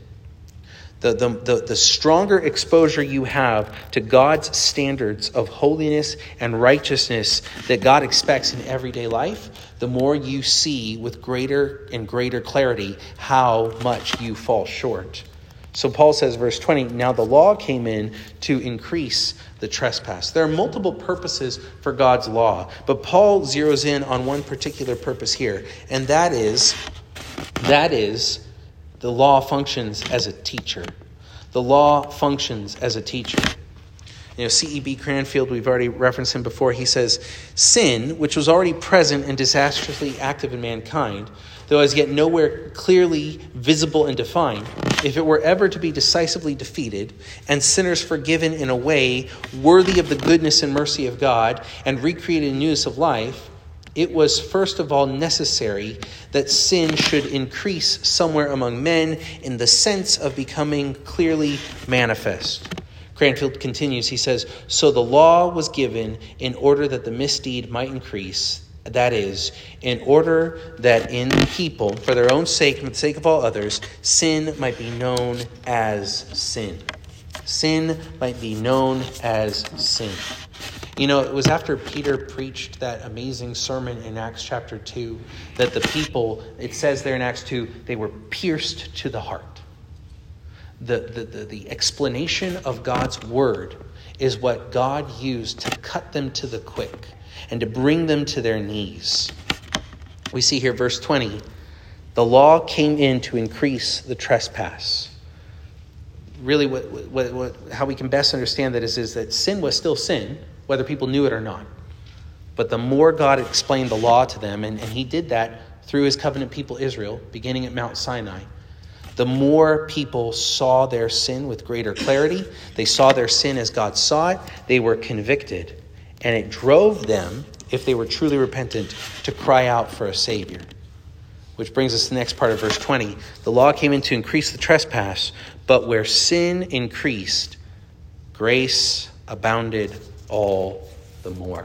The, the, the, the stronger exposure you have to God's standards of holiness and righteousness that God expects in everyday life, the more you see with greater and greater clarity how much you fall short. So Paul says, verse twenty, now the law came in to increase the trespass. There are multiple purposes for God's law, but Paul zeroes in on one particular purpose here, and that is, that is, the law functions as a teacher. The law functions as a teacher. You know, C E B Cranfield, we've already referenced him before. He says, sin, which was already present and disastrously active in mankind, though as yet nowhere clearly visible and defined, if it were ever to be decisively defeated and sinners forgiven in a way worthy of the goodness and mercy of God and recreated in newness of life, it was first of all necessary that sin should increase somewhere among men in the sense of becoming clearly manifest. Cranfield continues, he says, so the law was given in order that the misdeed might increase, that is, in order that in people, for their own sake and for the sake of all others, sin might be known as sin. Sin might be known as sin. You know, it was after Peter preached that amazing sermon in Acts chapter two that the people, it says there in Acts two, they were pierced to the heart. The, the, the, the explanation of God's word is what God used to cut them to the quick and to bring them to their knees. We see here verse twenty, the law came in to increase the trespass. Really what, what, what, how we can best understand that is, is that sin was still sin, whether people knew it or not. But the more God explained the law to them, and, and he did that through his covenant people Israel, beginning at Mount Sinai, the more people saw their sin with greater clarity. They saw their sin as God saw it. They were convicted. And it drove them, if they were truly repentant, to cry out for a Savior. Which brings us to the next part of verse twenty. The law came in to increase the trespass, but where sin increased, grace abounded all the more.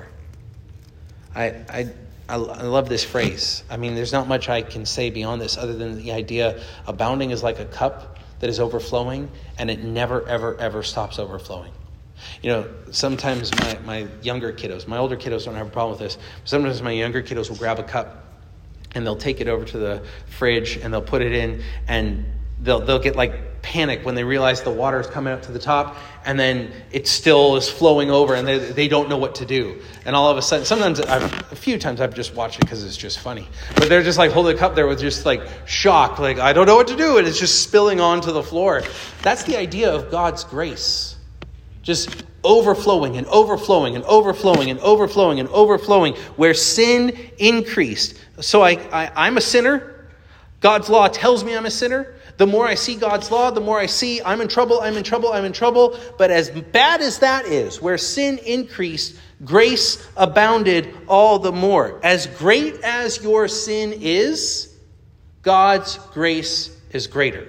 I, I I love this phrase. I mean, there's not much I can say beyond this other than the idea abounding is like a cup that is overflowing and it never, ever, ever stops overflowing. You know, sometimes my, my younger kiddos, my older kiddos don't have a problem with this. But sometimes my younger kiddos will grab a cup and they'll take it over to the fridge and they'll put it in and they'll they'll get like panic when they realize the water is coming up to the top and then it still is flowing over and they, they don't know what to do. And all of a sudden, sometimes, I've, a few times I've just watched it because it's just funny. But they're just like holding a cup there with just like shock, like, I don't know what to do. And it's just spilling onto the floor. That's the idea of God's grace. Just overflowing and overflowing and overflowing and overflowing and overflowing where sin increased. So I, I, I'm a sinner. God's law tells me I'm a sinner. The more I see God's law, the more I see I'm in trouble, I'm in trouble, I'm in trouble. But as bad as that is, where sin increased, grace abounded all the more. As great as your sin is, God's grace is greater.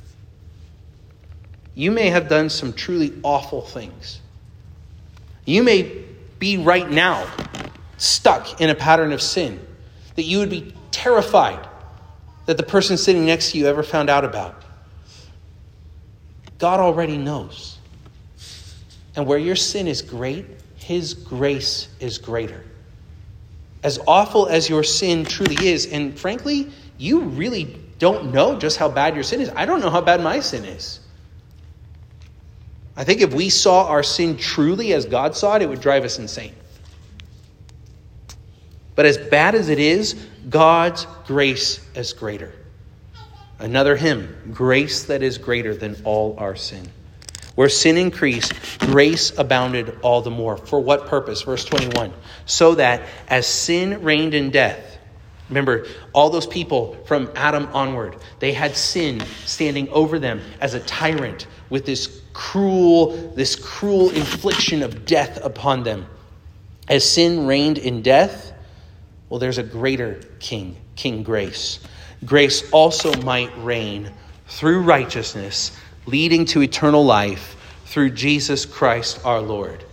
You may have done some truly awful things. You may be right now stuck in a pattern of sin that you would be terrified that the person sitting next to you ever found out about. God already knows. And where your sin is great, his grace is greater. As awful as your sin truly is, and frankly, you really don't know just how bad your sin is. I don't know how bad my sin is. I think if we saw our sin truly as God saw it, it would drive us insane. But as bad as it is, God's grace is greater. Another hymn, grace that is greater than all our sin. Where sin increased, grace abounded all the more. For what purpose? Verse twenty-one. So that as sin reigned in death. Remember, all those people from Adam onward, they had sin standing over them as a tyrant with this cruel, this cruel infliction of death upon them. As sin reigned in death, well, there's a greater king, King Grace. Grace also might reign through righteousness, leading to eternal life through Jesus Christ our Lord.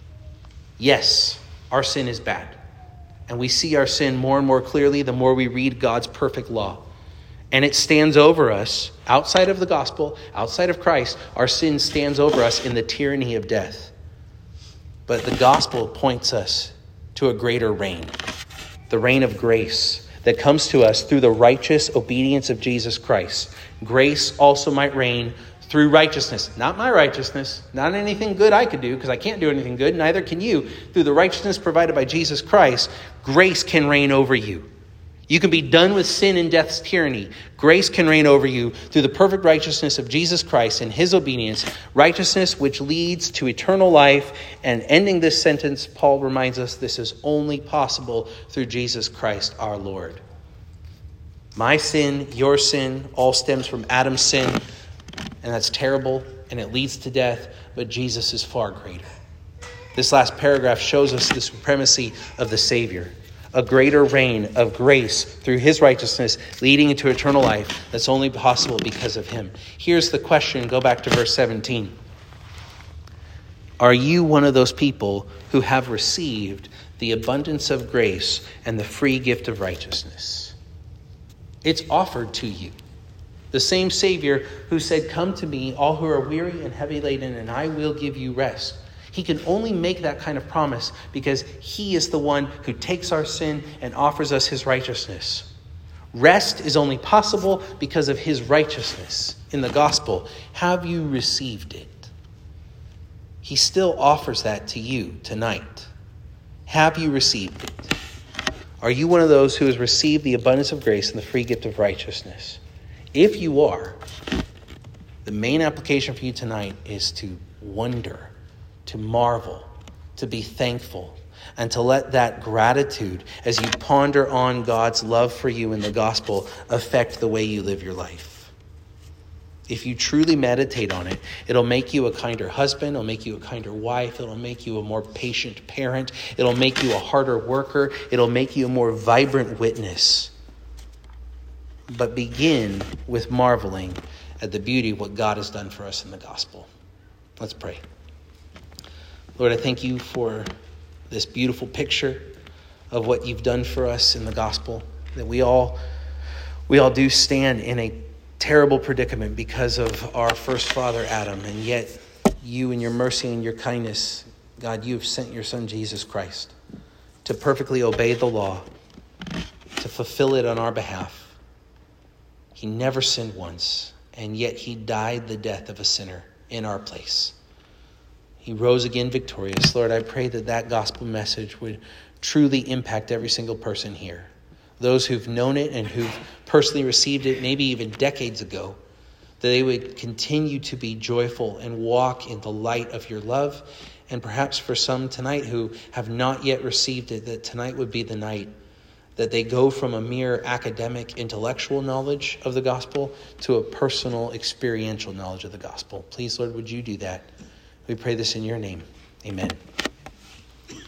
Yes, our sin is bad. And we see our sin more and more clearly the more we read God's perfect law. And it stands over us outside of the gospel, outside of Christ. Our sin stands over us in the tyranny of death. But the gospel points us to a greater reign. The reign of grace that comes to us through the righteous obedience of Jesus Christ. Grace also might reign through righteousness. Not my righteousness, not anything good I could do, because I can't do anything good, neither can you. Through the righteousness provided by Jesus Christ, grace can reign over you. You can be done with sin and death's tyranny. Grace can reign over you through the perfect righteousness of Jesus Christ and his obedience, righteousness which leads to eternal life. And ending this sentence, Paul reminds us this is only possible through Jesus Christ our Lord. My sin, your sin, all stems from Adam's sin, and that's terrible, and it leads to death, but Jesus is far greater. This last paragraph shows us the supremacy of the Savior. A greater reign of grace through his righteousness leading into eternal life that's only possible because of him. Here's the question. Go back to verse seventeen. Are you one of those people who have received the abundance of grace and the free gift of righteousness? It's offered to you. The same Savior who said, "Come to me, all who are weary and heavy laden, and I will give you rest." He can only make that kind of promise because he is the one who takes our sin and offers us his righteousness. Rest is only possible because of his righteousness in the gospel. Have you received it? He still offers that to you tonight. Have you received it? Are you one of those who has received the abundance of grace and the free gift of righteousness? If you are, the main application for you tonight is to wonder, to marvel, to be thankful, and to let that gratitude as you ponder on God's love for you in the gospel affect the way you live your life. If you truly meditate on it, it'll make you a kinder husband, it'll make you a kinder wife, it'll make you a more patient parent, it'll make you a harder worker, it'll make you a more vibrant witness. But begin with marveling at the beauty of what God has done for us in the gospel. Let's pray. Lord, I thank you for this beautiful picture of what you've done for us in the gospel, that we all we all do stand in a terrible predicament because of our first father, Adam, and yet you in your mercy and your kindness, God, you have sent your son, Jesus Christ, to perfectly obey the law, to fulfill it on our behalf. He never sinned once. and yet he died the death of a sinner in our place. He rose again victorious. Lord, I pray that that gospel message would truly impact every single person here. Those who've known it and who've personally received it, maybe even decades ago, that they would continue to be joyful and walk in the light of your love. And perhaps for some tonight who have not yet received it, that tonight would be the night that they go from a mere academic, intellectual knowledge of the gospel to a personal, experiential knowledge of the gospel. Please, Lord, would you do that? We pray this in your name. Amen.